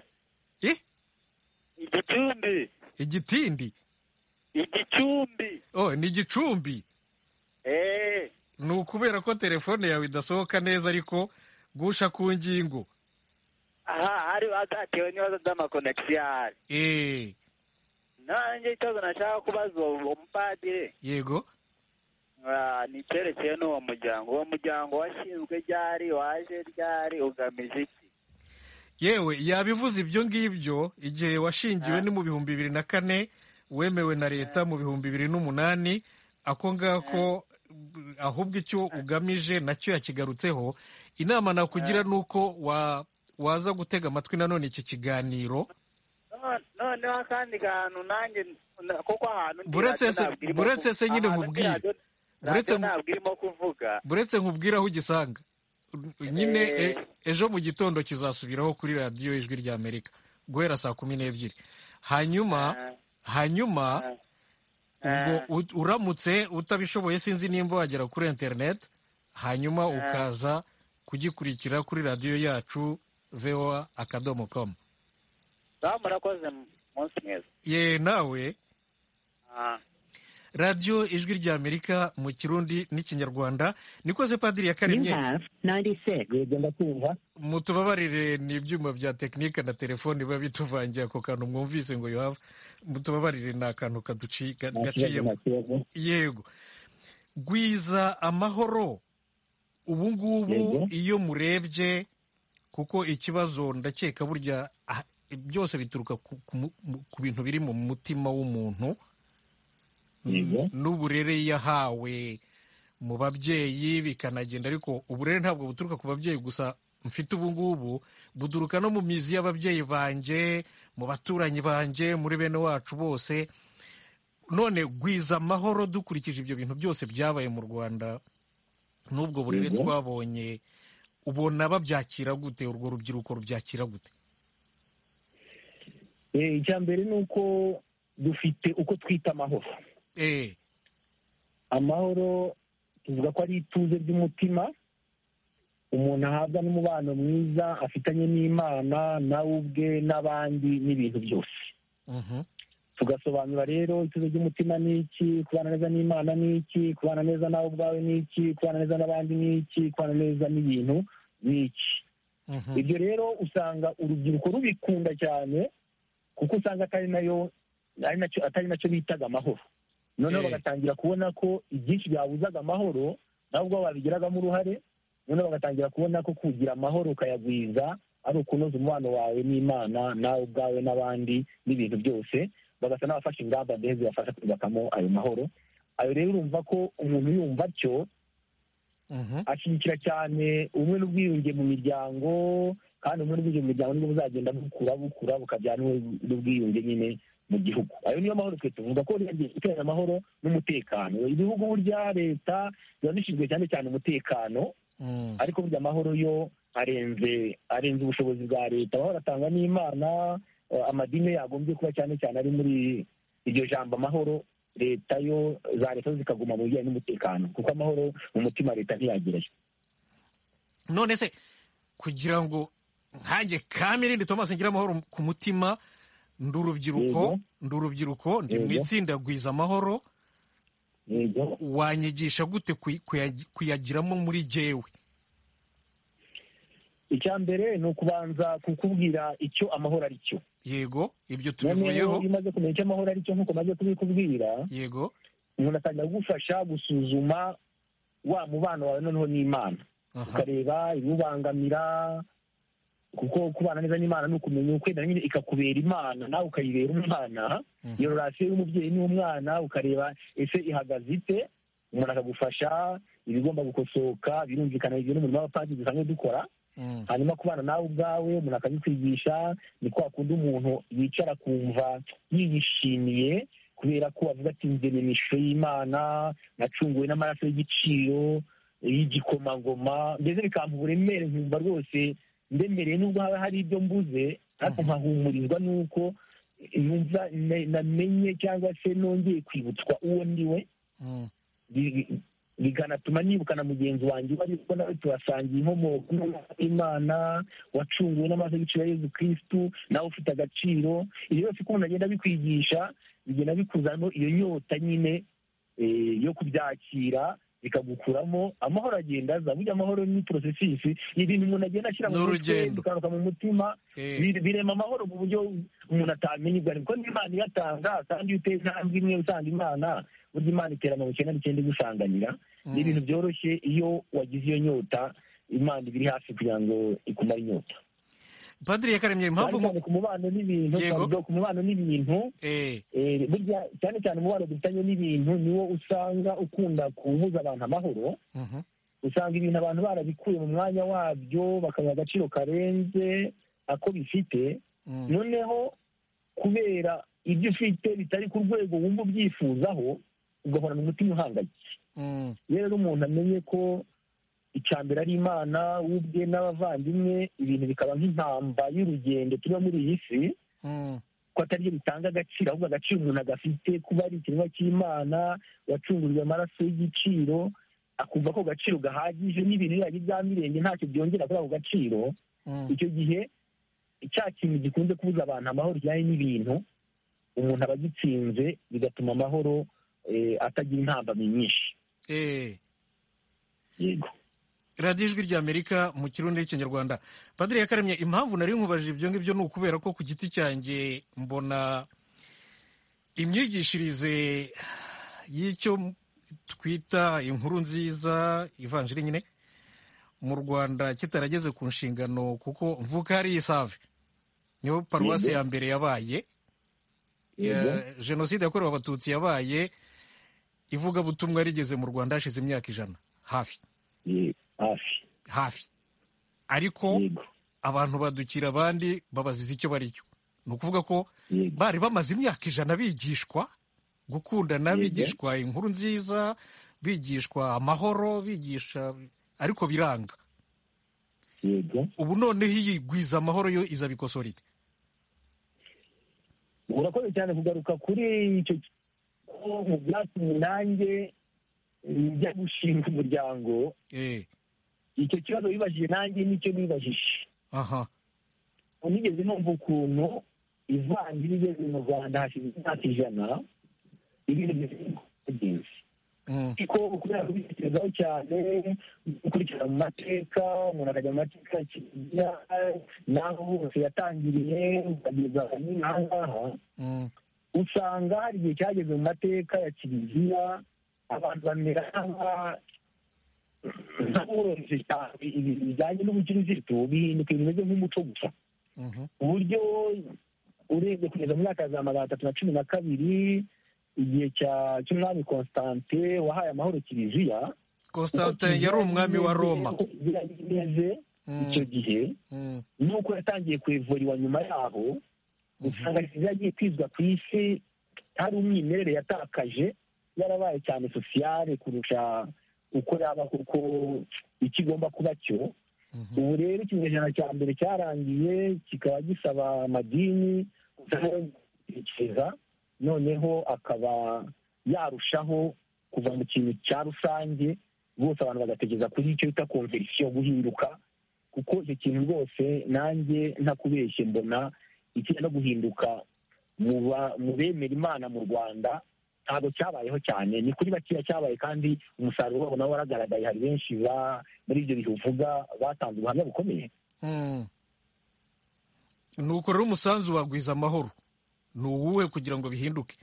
Igicumbi. Igitindi? Igicumbi. Ni Gicumbi? Ni ukubera ko telefone yawe idasohoka neza ariko gusha ku ngingo. Hari hatatewe n'ibibazo by'amakonegisiyo. Nanjye icyo nashaka kubaza umupadiri. Yego. Ni icyerekeye n'uwo muryango. Uwo muryango washinzwe ryari, waje ryari, ugamije iki? Yewe yabivuze ibyo ngibyo igihe washingiwe ni mu 2004, wemewe na leta mu 2008. Ako ngako ahubwo icyo ugamije nacyo yakigarutseho. Inama nakugira nuko waza gutega amatwi nanone iki kiganiro. Noneho akandi kantu nanjye kuko ahantu buretse se nyine nkubwire, buretse nkubwire aho ugisanga nyine. Ejo mu gitondo kizasubiraho kuri radiyo Ijwi rya Amerika guhera saa 12. hanyuma ubwo uramutse utabishoboye sinzi nimba wagera kuri internet, hanyuma ukaza kugikurikira kuri radiyo yacu voa.com. Murakoze, munsi mwiza. Nawe radiyo Ijwi rya Amerika mu Kirundi n'Ikinyarwanda. Nikoze Padiri Yakaremye. Mutubabarire ni ibyuma bya tekinike na telefone biba bituvangiye ako kantu mwumvise ngo yohava. Mutubabarire ni akantu gaciyemo. Yego. Gwiza amahoro. Ubu ngubu iyo murebye, kuko ikibazo ndakeka burya byose bituruka ku bintu biri mu mutima w'umuntu n'uburere yahawe mu babyeyi bikanagenda, ariko uburere ntabwo buturuka ku babyeyi gusa mfite ubu ngubu, buturuka no mu mizi y'ababyeyi banjye, mu baturanyi banjye, muri bene wacu bose. None gwiza amahoro dukurikije ibyo bintu byose byabaye mu Rwanda n'ubwo burere twabonye, ubona babyakira gute? Urwo rubyiruko rubyakira gute? Icya mbere ni uko dufite uko twita amahoro. Amahoro tuvuga ko ari ituze ry'umutima umuntu ahabwa n'umubano mwiza afitanye n'Imana, nawe ubwe, n'abandi, n'ibintu byose. Tugasobanura rero ituze ry'umutima ni iki, kubana neza n'Imana ni iki, kubana neza nawe ubwawe ni iki, kubana neza n'abandi ni iki, kubana neza n'ibintu ni iki. Ibyo rero usanga urubyiruko rubikunda cyane, kuko usanga atari nacyo bitaga amahoro. Noneho bagatangira kubona ko ibyinshi byabuzaga amahoro nabo ubwo babigiragamo uruhare. Noneho bagatangira kubona ko kugira amahoro ukayagwiza ari ukunoza umubano wawe n'Imana, nawe ubwawe, n'abandi, n'ibintu byose. Bagasa n'abafashe ingamba ndetse zibafasha kubakamo ayo mahoro. Ayo rero urumva ko umuntu yumva atyo ashyigikira cyane ubumwe n'ubwiyunge mu miryango, kandi ubumwe n'ubwiyunge mu miryango nibwo buzagenda bukura bukabyara n'ubwiyunge nyine mu gihugu. Ayo niyo mahoro twe tuvuga ko itera amahoro n'umutekano. Ibihugu burya leta biba bishinzwe cyane cyane umutekano, ariko burya amahoro yo arenze ubushobozi bwa leta. Amahoro atangwa n'Imana. Amadini yagombye kuba cyane cyane ari muri iryo jambo amahoro. Leta yo za leta zikaguma mu bijyanye n'umutekano, kuko amahoro mu mutima leta ntiyagerayo. None se kugira ngo nkanjye Kamirindi Thomas ngira amahoro ku mutima, ndi urubyiruko ndi mu itsinda Gwiza Amahoro. yego wanyigisha gute kuyagiramo muri jewe? icya mbere ni ukubanza kukubwira icyo amahoro ari cyo. Yego, ibyo noneho tubivuyeho. iyo umaze kumenya icyo amahoro ari cyo nk'uko maze kubikubwira, Yego, umuntu atangira kugufasha gusuzuma wa mubano wawe noneho n'Imana, ukareba ibiwubangamira, kuko kubana neza n'Imana ni ukumenya ukwenda nyine ikakubera Imana, nawe ukayibera umwana. Iyo relasiyo y'umubyeyi n'umwana ukareba ese ihagaze ite, umuntu akagufasha ibigomba gukosoka, birumvikana ibyo n'umurimo w'abapadiri dusanzwe dukora. Hanyuma kubana nawe ubwawe umuntu akabikwigisha, ni kwa kundi umuntu yicara kumva yiyishimiye kubera ko avuga ati nzanye ishusho y'Imana, nacunguwe n'amaraso y'igiciro y'igikomangoma, mbese bikampa uburemere nkumva rwose ndemereye, nubwo haba hari ibyo mbuze ariko nkahumurizwa n'uko numva namenye cyangwa se nongeye kwibutswa uwo ndiwe. bikanatuma nibuka na mugenzi wanjye uwo ariko nawe turasangiye inkomoko y'Imana, wacunguwe n'amaraso y'igiciro ya Yezu Kristu, nawe ufite agaciro. Ibyo byose uko umuntu agenda bikwigisha bigenda bikuzamo iyo nyota nyine yo kubyakira, bikagukuramo amahoro. Agenda aza, burya amahoro ni porosesisi, ibintu umuntu agenda ashyira mu mutwe bikanuka mu mutima, birema amahoro mu buryo umuntu atamenya ubwo ariko n'Imana iyatanga. Kandi iyo uteye intambwe imwe usanga Imana, burya Imana itera 99 igusanganira. Ni ibintu byoroshye iyo wagize iyo nyota, Imana ibiri hafi kugira ngo ikumare inyota. Padiri Yakaremye, impamvu ku mubano n'ibintu, ku mubano n'ibintu, burya cyane cyane umubano dufitanye n'ibintu niwo usanga ukunda kubuza abantu amahoro. Usanga ibintu abantu barabikuye mu mwanya wabyo, bakabiha agaciro karenze ako bifite. Noneho kubera ibyo ufite bitari ku rwego wumva ubyifuzaho, ugahorana umutima uhangayitse. Rero umuntu amenye ko icya mbere ari Imana, ubwe n'abavandimwe, ibintu bikaba nk'impamba y'urugendo tuba muri iyi si, ko atari byo bitanga agaciro, ahubwo agaciro umuntu agafite kuba ari ikiremwa cy'Imana, wacunguriwe amaraso y'igiciro, akumva ko agaciro gahagije, n'ibintu byaje bya mirenge ntacyo byongera kuri ako gaciro. Icyo gihe cya kintu gikunze kubuza abantu amahoro kijyanye n'ibintu, umuntu aba agitsinze, bigatuma amahoro atagira intambamyi nyinshi. Yego. radiyo ijwi ry'Amerika mu Kirundi n'Ikinyarwanda. Padiri Yakaremye, impamvu nari nkubajije ibyo ngibyo ni ukubera ko ku giti cyanjye mbona imyigishirize y'icyo twita inkuru nziza, ivanjiri nyine, mu Rwanda kitarageze ku nshingano, kuko mvuka hari Isave niyo paruwasi ya mbere yabaye, jenoside yakorewe Abatutsi yabaye, ivugabutumwa rigeze mu Rwanda hashize imyaka 100 hafi, ariko abantu badukira abandi babaziza icyo bari cyo. Ni ukuvuga ko bari bamaze imyaka 100 bigishwa gukundana, bigishwa inkuru nziza, bigishwa amahoro, bigisha, ariko biranga. Ubu noneho iyi Gwiza Amahoro yo iza bikosora ite? Urakoze cyane kugaruka kuri icyo mu byatumye nanjye njya gushinga umuryango. Icyo kibazo wibajije nanjye nicyo nibajije. Nigeze numva ukuntu ivanjiri igeze mu Rwanda hashize imyaka 100, ibintu byinshi ariko kubera kubitekerezaho cyane, gukurikira mu mateka, umuntu akajya mu mateka ya Kiliziya n'aho hose yatangiriye ukageza n'ahangaha, usanga hari igihe cyageze mu mateka ya Kiliziya abantu bamera nk'aboroheje cyane, ibintu bijyanye n'ubukirisitu bihinduka bimeze nk'umuco gusa, uburyo urebye kugeza mu myaka za 312 igihe cy'umwami Constante wahaye amahoro Kiliziya. Constante yari umwami wa Roma. Birageze icyo gihe nuko yatangiye kwevuriwa nyuma yaho, usanga Kiliziya yagiye kwizwa ku isi hari umwimerere yatakaje, yarabaye cyane sosiyale kurusha uko yaba kuko ikigomba kuba cyo. Ubu rero ikinyejana cya mbere cyarangiye, kikaba gisaba amadini gutekereza, noneho akaba yarushaho kuva mu kintu cya rusange, bose abantu bagatekereza kuri icyo bita konverisiyo, guhinduka kuko icyo kintu rwose nanjye ntakubeshye mbona ikindi no guhinduka mu bemera Imana mu Rwanda ntabwo cyabayeho cyane, ni kuri bakeya cyabaye, kandi umusaruro wabo nawo waragaragaye. Hari benshi muri ibyo bihe uvuga batanze ubuhamya bukomeye. nuko rero umusanzu wagwiza amahoro ni uwuhe kugira ngo bihinduke?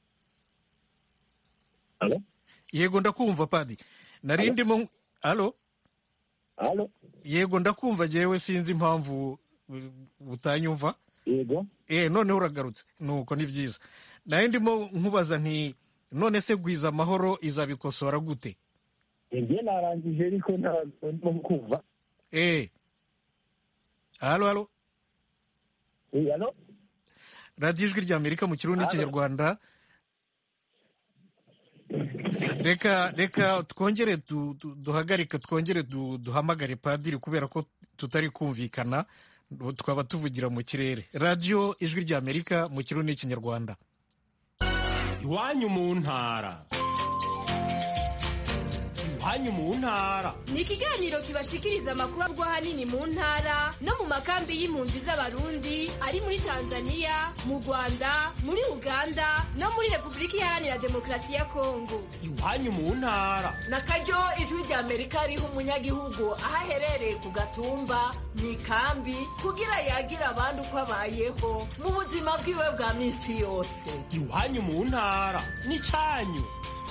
Yego ndakumva padi, nari ndimo. Halo, yego ndakumva, jewe sinzi impamvu utanyumva. Yego, noneho uragarutse, nuko ni byiza. nari ndimo nkubaza nti none se gwiza amahoro izabikosora gute? njye narangije ariko ntabwo ndimo kumva. halo halo, radiyo ijwi rya Amerika mu Kirundi n'Ikinyarwanda. reka twongere duhagarike, twongere duhamagare padiri kubera ko tutari kumvikana, twaba tuvugira mu kirere. radiyo ijwi rya Amerika mu Kirundi n'Ikinyarwanda. iwanyu mu ntara. iwanyu mu ntara ni ikiganiro kibashikiriza amakuru avugwa ahanini mu ntara no mu makambi y'impunzi z'Abarundi ari muri Tanzania, mu Rwanda, muri Uganda no muri Repubulika Iharanira Demokarasi ya Kongo. iwanyu mu ntara n'akaryo ijwi rya Amerika riha umunyagihugu aho aherereye ku gatumba mu ikambi kugira yagire abandi uko abayeho mu buzima bwiwe bwa minsi yose. iwanyu mu ntara n'icyanyu.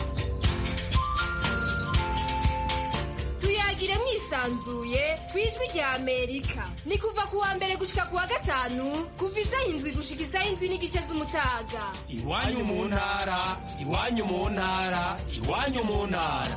tuyagire mwisanzuye ku ijwi rya Amerika, ni kuva ku wa mbere gushika ku wa gatanu, kuva isaha 7 gushika isaha 7:30 z'umutaga. iwanyu mu ntara, iwanyu mu ntara, iwanyu mu ntara.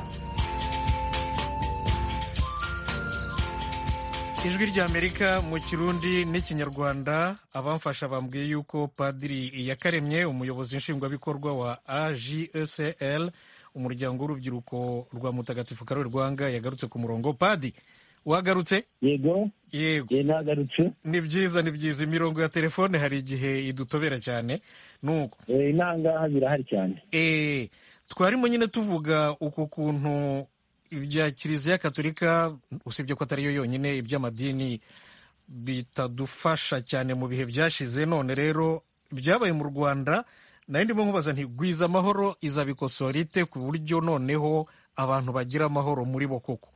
ijwi rya Amerika mu Kirundi n'Ikinyarwanda. abamfasha bambwiye yuko Padiri Iyakaremye, umuyobozi nshingwabikorwa wa AJECL, umuryango w'urubyiruko rwa Mutagatifu Karoli Rwanga, yagarutse ku murongo. Padi, wagarutse? Yego, nagarutse. Ni byiza, ni byiza. Imirongo ya telefone hari igihe idutobera cyane, nuko intangaha birahari cyane. twarimo nyine tuvuga uku kuntu ibya Kiliziya Gatolika, usibye ko atari yo yonyine, iby'amadini bitadufasha cyane mu bihe byashize, none rero byabaye mu Rwanda. nari ndimo nkubaza nti gwiza amahoro izabikosora ite ku buryo noneho abantu bagira amahoro muri bo koko?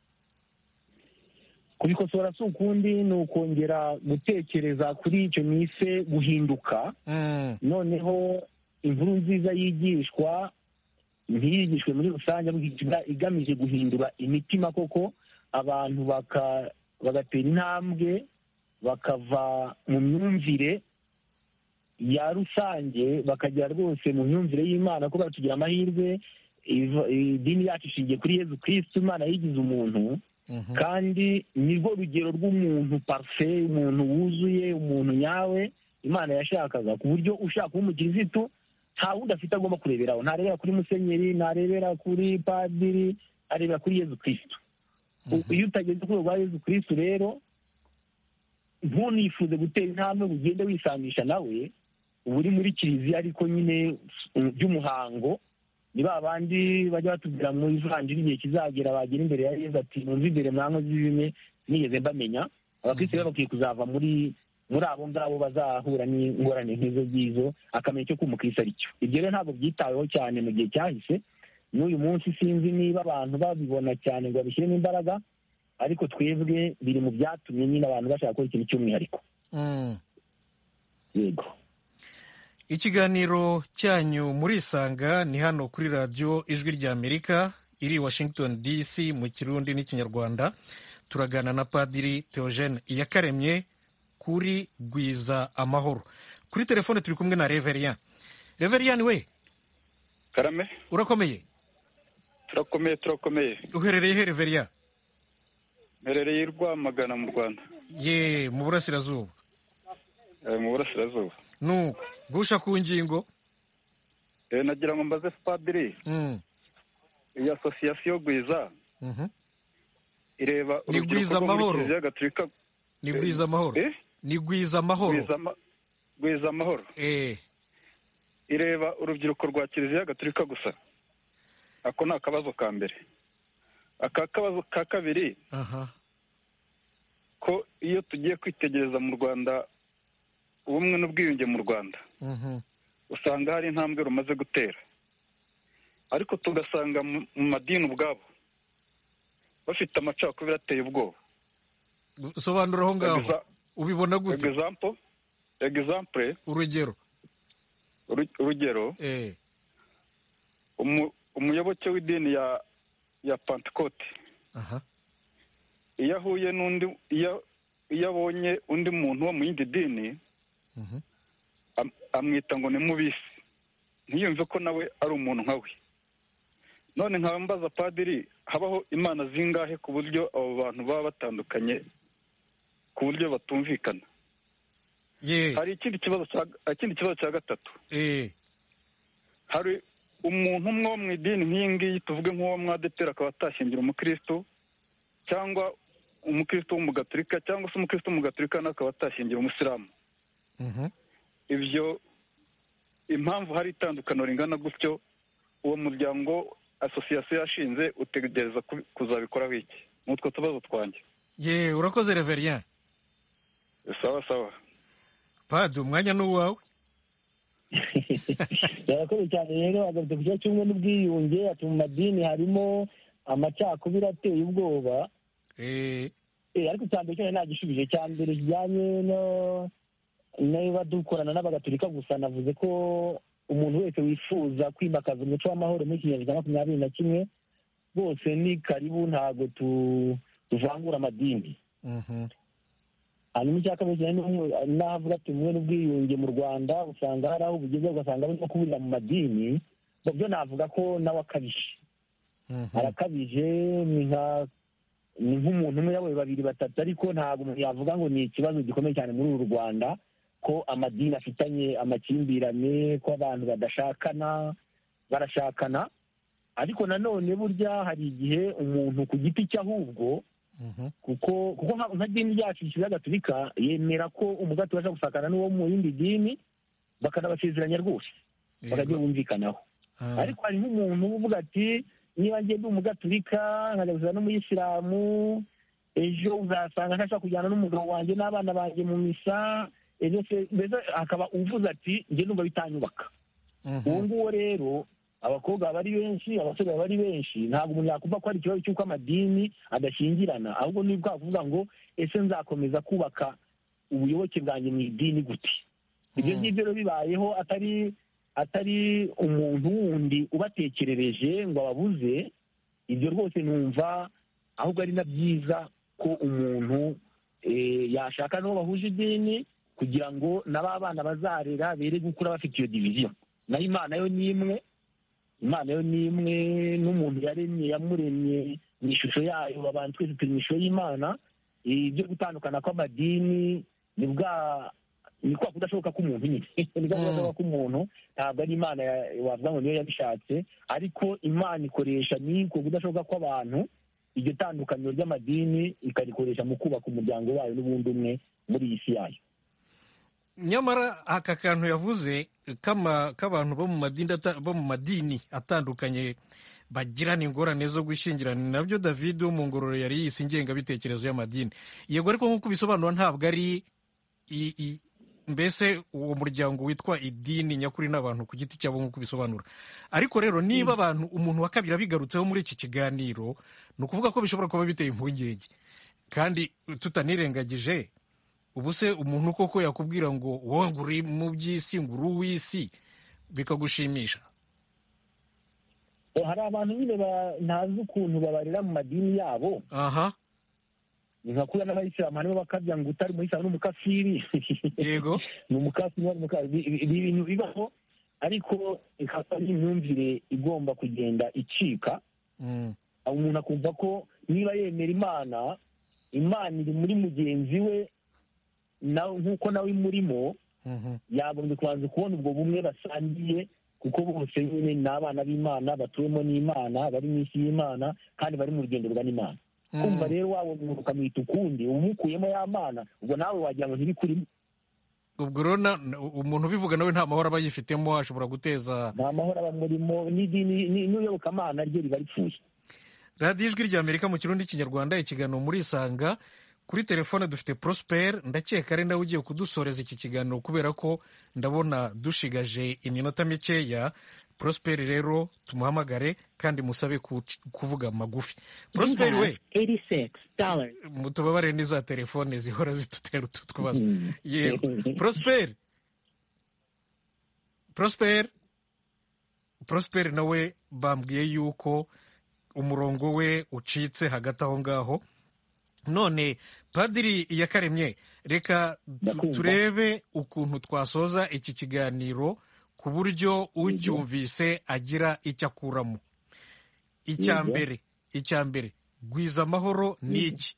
kubikosora si ukundi, ni ukongera gutekereza kuri icyo nise guhinduka. noneho inkuru nziza yigishwa ntiyigishwe muri rusange, igamije guhindura imitima koko, abantu bagatera intambwe bakava mu myumvire ya rusange bakagera rwose mu myumvire y'Imana, ko batugira amahirwe. idini yacu ishingiye kuri Yezu Kristo, Imana yigize umuntu, kandi nirwo rugero rw'umuntu parfait, umuntu wuzuye, umuntu nyawe Imana yashakaga, ku buryo ushaka kuba umukirisitu nta wundi afite agomba kureberaho. ntarebera kuri musenyeri, ntarebera kuri padiri, arebera kuri Yezu Kristo. iyo utageze kuri rwa Yezu Kristo rero ntunifuze gutera intambwe ngo ugende wisanisha nawe, uba uri muri kiliziya ariko nyine by'umuhango. ni ba bandi bajya batubwira mu ivanjiri igihe kizagera bagera imbere ya Yezu ati numva imbere mwankozi z'ibimwe nigeze mbamenya. abakristo rero bakwiye kuzava muri abo ngabo bazahura n'ingorane nk'izo ngizo, akamenya icyo kumukristo ari cyo. ibyo rero ntabwo byitaweho cyane mu gihe cyahise. n'uyu munsi sinzi niba abantu babibona cyane ngo babishyiremo imbaraga, ariko twebwe biri mu byatumye nyine abantu bashaka gukora ikintu cy'umwihariko. Yego, ikiganiro cyanyu murisanga ni hano kuri radiyo ijwi rya Amerika iri Washington DC mu Kirundi n'Ikinyarwanda. turagana na Padiri Theogene Iyakaremye kuri gwiza amahoro. Kuri telefone turi kumwe na Reverien. Reverien we Karame, urakomeye? turakomeye. uherereye he Reverien? Mperereye i Rwamagana mu Rwanda. mu burasirazuba. mu burasirazuba. nuko gusha ku ngingo. nagira ngo mbaze Padiri, iyi asosiyasiyo gwiza ireba urubyiruko rwo muri Kiliziya Gatolika. ni gwiza amahoro. ni gwiza amahoro. gwiza amahoro. ireba urubyiruko rwa Kiliziya Gatolika gusa? ako ni akabazo ka mbere. aka kabazo ka kabiri, ko iyo tugiye kwitegereza mu Rwanda ubumwe n'ubwiyunge mu Rwanda usanga hari intambwe rumaze gutera, ariko tugasanga mu madini ubwabo bafite amacakubiri ateye ubwoba. Sobanura aho ngaho ubibona gute? Example, urugero umuyoboke w'idini ya Pentecote iyo ahuye n'undi, iyo abonye undi muntu wo mu yindi dini amwita ngo ni mubisi, ntiyumve ko nawe ari umuntu nka we. None nkaba mbaza padiri, habaho imana zingahe ku buryo abo bantu baba batandukanye ku buryo batumvikana? Hari ikindi kibazo cya gatatu. Hari umuntu umwe wo mu idini nk'iyi ngiyi, tuvuge nk'uwo mwadetera akaba atashyingira umukristo, cyangwa umukristo w'umugatolika, cyangwa se umukristo w'umugatolika nawe akaba atashyingira umusilamu. Ibyo impamvu hari itandukaniro ringana gutyo, uwo muryango asosiyasiyo yashinze utegereza kuzabikoraho iki? N'utwo tubazo twanjye. Urakoze Reverien. Sawa sawa. Padi, umwanya ni uwawe. Yarakoze cyane rero, agarutse ku kibazo cy'ubumwe n'ubwiyunge, ati mu madini harimo amacakubiri ateye ubwoba. Ariko icya mbere cyane nagishubije, cya mbere kijyanye niba dukorana n'abagatolika gusa, navuze ko umuntu wese wifuza kwimakaza umuco w'amahoro muri kinyejana 21 bose ni karibu, ntabwo tuvangura amadini. Hanyuma icya kabiri cyane n'ahavuga ati umwe n'ubwiyunge mu Rwanda, usanga hari aho bugeze ugasanga barimo kuburira mu madini, byo navuga ko nawe akabije. Arakabije, ni nk'umuntu umwe yabaye 2-3, ariko ntabwo umuntu yavuga ngo ni ikibazo gikomeye cyane muri uru Rwanda, ko amadini afitanye amakimbirane, ko abantu barashakana. Ariko nanone burya hari igihe umuntu ku giti cye ahubwo, kuko nka dini ryacu ya Gatolika yemera ko umugato basha gusakana n'uwo mu yindi dini, bakanabasezeranya rwose bakagiye bumvikanaho. Ariko hari nk'umuntu uvuga ati, niba ngiye ndi umugatolika nkajya gusana n'umuyisilamu, ejo uzasanga ntashaka kujyana n'umugabo wanjye n'abana banjye mu misa, mbese akaba uvuze ati njye numva bitanyubaka. Uwo nguwo rero abakobwa baba ari benshi, abasore baba ari benshi, ntabwo umuntu yakumva ko ari ikibazo cy'uko amadini adashyingirana, ahubwo ni bwa kuvuga ngo ese nzakomeza kubaka ubuyoboke bwanjye mu idini gute? Ibyo ngibyo rero bibayeho atari umuntu wundi ubatekerereje ngo ababuze, ibyo rwose numva ahubwo ari na byiza ko umuntu yashaka n'uwo bahuje idini, kugira ngo n'abana bazarera bere gukura bafite iyo diviziyo. Naho Imana yo ni imwe, n'umuntu yamuremye mu ishusho yayo, abantu twese turi mu ishusho y'Imana. Ibyo gutandukana kw'amadini ni kwa kudashoboka k'umuntu nyine, ni kwa kudashoboka k'umuntu, ntabwo ari Imana wavuga ngo niyo yabishatse, ariko Imana ikoresha niko kudashoboka kw'abantu, iryo tandukaniro ry'amadini ikarikoresha mu kubaka umuryango wayo n'ubundi umwe muri iyi si yayo. Nyamara aka kantu yavuze k'abantu bo mu madini atandukanye bagirana ingorane zo gushyingirana, nabyo David wo mu Ngororero yari yise ingengabitekerezo y'amadini. Yego, ariko nk'uko bisobanura ntabwo ari mbese uwo muryango witwa idini nyakuri n'abantu ku giti cyabo nk'uko bisobanura. Ariko rero niba umuntu wa kabiri abigarutseho muri iki kiganiro, ni ukuvuga ko bishobora kuba biteye impungenge, kandi tutanirengagije ubu se umuntu koko yakubwira ngo wowe ngo uri mu by'isi, ngo uri uw'isi, bikagushimisha? Hari abantu nyine ntazi ukuntu babarira mu madini yabo. Ni nka kuriya n'abayisilamu harimo bakabya ngo utari umuyisilamu n'umukafiri. Yego, ni umukafiri. Ibi bintu bibaho, ariko ikaba ari imyumvire igomba kugenda icika. Umuntu akumva ko niba yemera Imana iri muri mugenzi we, nk'uko nawe imurimo, yagombye kubanza kubona ubwo bumwe basangiye, kuko bose nyine ni abana b'Imana, batuwemo n'Imana, bari mu isi y'Imana, kandi bari mu rugendo rwa n'Imana. Kumva rero wabona umuntu ukamwita ukundi, umukuyemo ya Mana, ubwo nawe wagira ngo ntirikurimo. Ubwo rero umuntu ubivuga nawe nta mahoro aba yifitemo, ashobora guteza nta mahoro aba murimo, n'uyobokamana rye riba ripfuye. Radiyo Ijwi ry'Amerika mu Kirundi Kinyarwanda, ikiganiro muri Isanga. kuri telefone dufite Prosper, ndakeka ari nawe ugiye kudusoreza iki kiganiro kubera ko ndabona dushigaje iminota mikeya. Prosper rero tumuhamagare kandi musabe kuvuga magufi. Prosper we $86 mutubabare ni za telefone zihora zitutera utu tubazo. Yego Prosper nawe bambwiye yuko umurongo we ucitse hagati aho ngaho. None Padiri Iyakaremye, reka turebe ukuntu twasoza iki kiganiro ku buryo ucyumvise agira icyo akuramo. Icya mbere gwiza amahoro ni iki?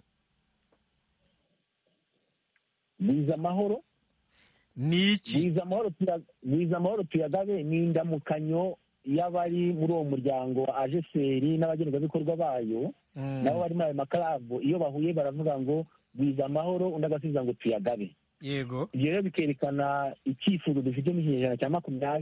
Gwiza amahoro ni iki? Gwiza amahoro tuyagabe ni indamukanyo y'abari muri uwo muryango ajeseri n'abagenerwabikorwa bayo nabo bari muri ayo makarabu. Iyo bahuye baravuga ngo gwiza amahoro, undi agasubiza ngo tuyagabe. Yego, ibyo rero bikerekana icyifuzo dufite mu kinyejana cya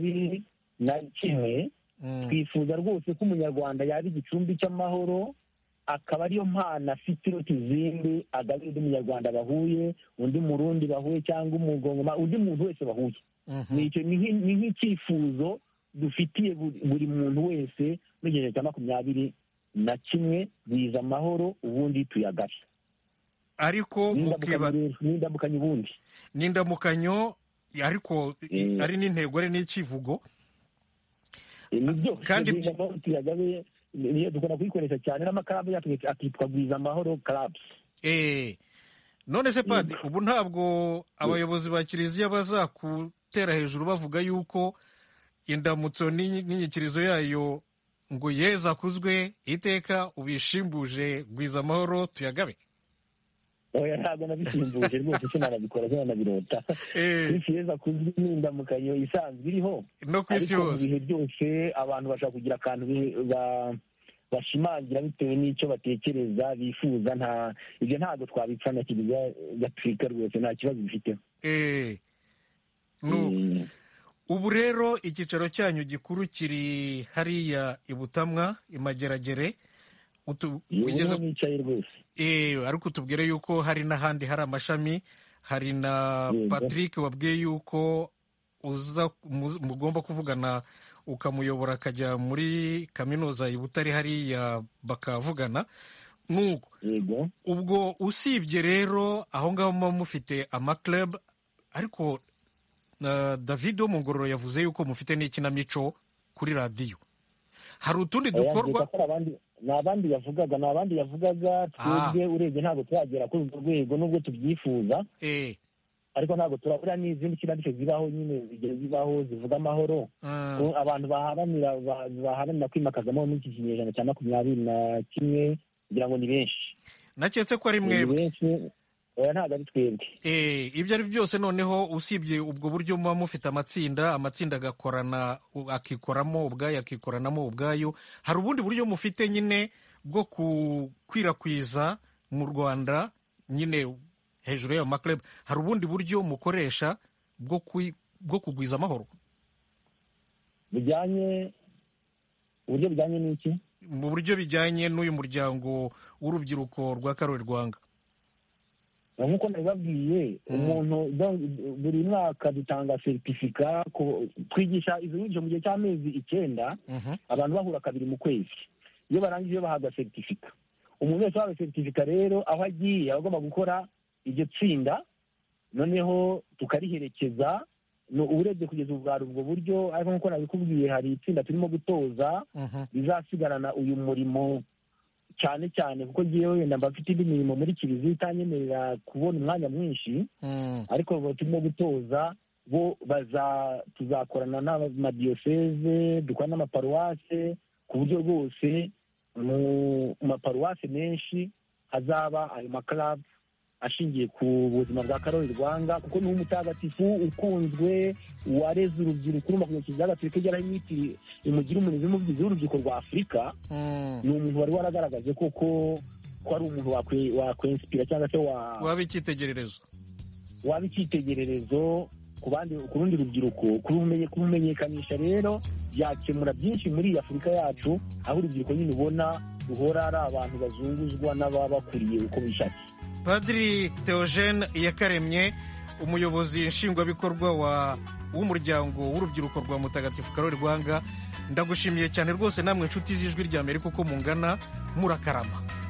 21. Twifuza rwose ko umunyarwanda yaba igicumbi cy'amahoro, akaba ariyo mpano afite iruta izindi agabira undi munyarwanda bahuye, undi murundi bahuye, cyangwa umugongoma, undi muntu wese bahuye. Ni nk'icyifuzo dufitiye buri muntu wese mu kinyejana cya 21. Biza amahoro ubundi tuyagabe. Ariko n'indamukanyo ubundi n'indamukanyo ariko ari n'intego ari n'ikivugo. Nibyo kandi tuyagabe niyo dukunda kuyikoresha cyane, n'amakarabu yacu akitwa Gwiza Amahoro Clubs. None se Padi, ubu ntabwo abayobozi ba Kiliziya bazakutera hejuru bavuga yuko indamutso n'inyikirizo yayo ngo Yezu akuzwe iteka ubishimbuje Gwiza Amahoro tuyagabe? Oya, ntabwo nabisimbuje rwose, sinanabikora, sinanabirota. Kristo Yezu akuzwe ni indamukanyo isanzwe iriho no ku isi hose. Mu bihe byose abantu bashaka kugira akantu bashimangira bitewe n'icyo batekereza bifuza. Ibyo ntabwo twabipfa na Kiliziya Gatolika rwose, nta kibazo bifiteho. Ubu rero icyicaro cyanyu gikuru kiri hariya i Butamwa i Mageragere. Nicaye rwose. Ariko tubwire yuko hari n'ahandi hari amashami. Hari na Patrick wabwiye yuko mugomba kuvugana ukamuyobora akajya muri kaminuza i Butare hariya bakavugana. Nuko ubwo usibye rero aho ngaho muba mufite amaclub, ariko David wo mu Ngororero yavuze yuko mufite n'ikinamico kuri radiyo. Hari utundi dukorwa? Ni abandi yavugaga twebwe urebye ntabwo turagera kuri urwo rwego nubwo tubyifuza. Ariko ntabwo turabura n'izindi kinamico zibaho nyine zibaho zivuga amahoro. Abantu baharanira kwimakaza amahoro muri iki kinyejana cya 21 kugira ngo ni benshi. Naketse ko ari mwebwe. Oya, ntabwo ari twebwe. Ibyo ari byose noneho usibye ubwo buryo muba mufite amatsinda agakorana, akikoramo ubwayo akikoranamo ubwayo, hari ubundi buryo mufite nyine bwo gukwirakwiza mu Rwanda nyine hejuru y'ayo maclub? Hari ubundi buryo mukoresha bwo kugwiza amahoro? Uburyo bijyanye n'iki? Mu buryo bijyanye n'uyu muryango w'urubyiruko rwa Karoli Rwanga. Nk'uko nabibabwiye, umuntu buri mwaka dutanga seritifika, twigisha izo nyigisho mu gihe cy'amezi 9, abantu bahura 2 mu kwezi. Iyo barangije bahabwa seritifika. Umuntu wese wahawe seritifika rero aho agiye agomba gukora iryo tsinda, noneho tukariherekeza. Urebye kugeza ubu bwari ubwo buryo, ariko nk'uko nabikubwiye hari itsinda turimo gutoza rizasigarana uyu murimo cyane cyane, kuko ngewe wenda mba mfite indi mirimo muri Kiliziya itanyemerera kubona umwanya mwinshi. Ariko turimo gutoza bo tuzakorana n'amadiyoseze, dukora n'amaparuwase, ku buryo rwose mu maparuwase menshi hazaba ayo maklabu ashingiye ku buzima bwa Karoli Rwanga, kuko ni umutagatifu ukunzwe wareze urubyiruko urumva kugeza Kiliziya Gatolika igeraho imiti imugira umurinzi n'umuvugizi w'urubyiruko rwa Afurika. Ni umuntu wari waragaragaje ko ari umuntu wakwinspira cyangwa se waba icyitegererezo ku rundi rubyiruko. Kurumenyekanisha rero byakemura byinshi muri Afurika yacu, aho urubyiruko nyine ubona ruhora ari abantu bazunguzwa n'ababakuriye uko bishakiye. padiri Theogene Iyakaremye, umuyobozi nshingwabikorwa w'umuryango w'urubyiruko rwa mutagatifu Karoli Rwanga, ndagushimiye cyane rwose namwe inshuti z'ijwi ry'Amerika uko mungana, murakarama.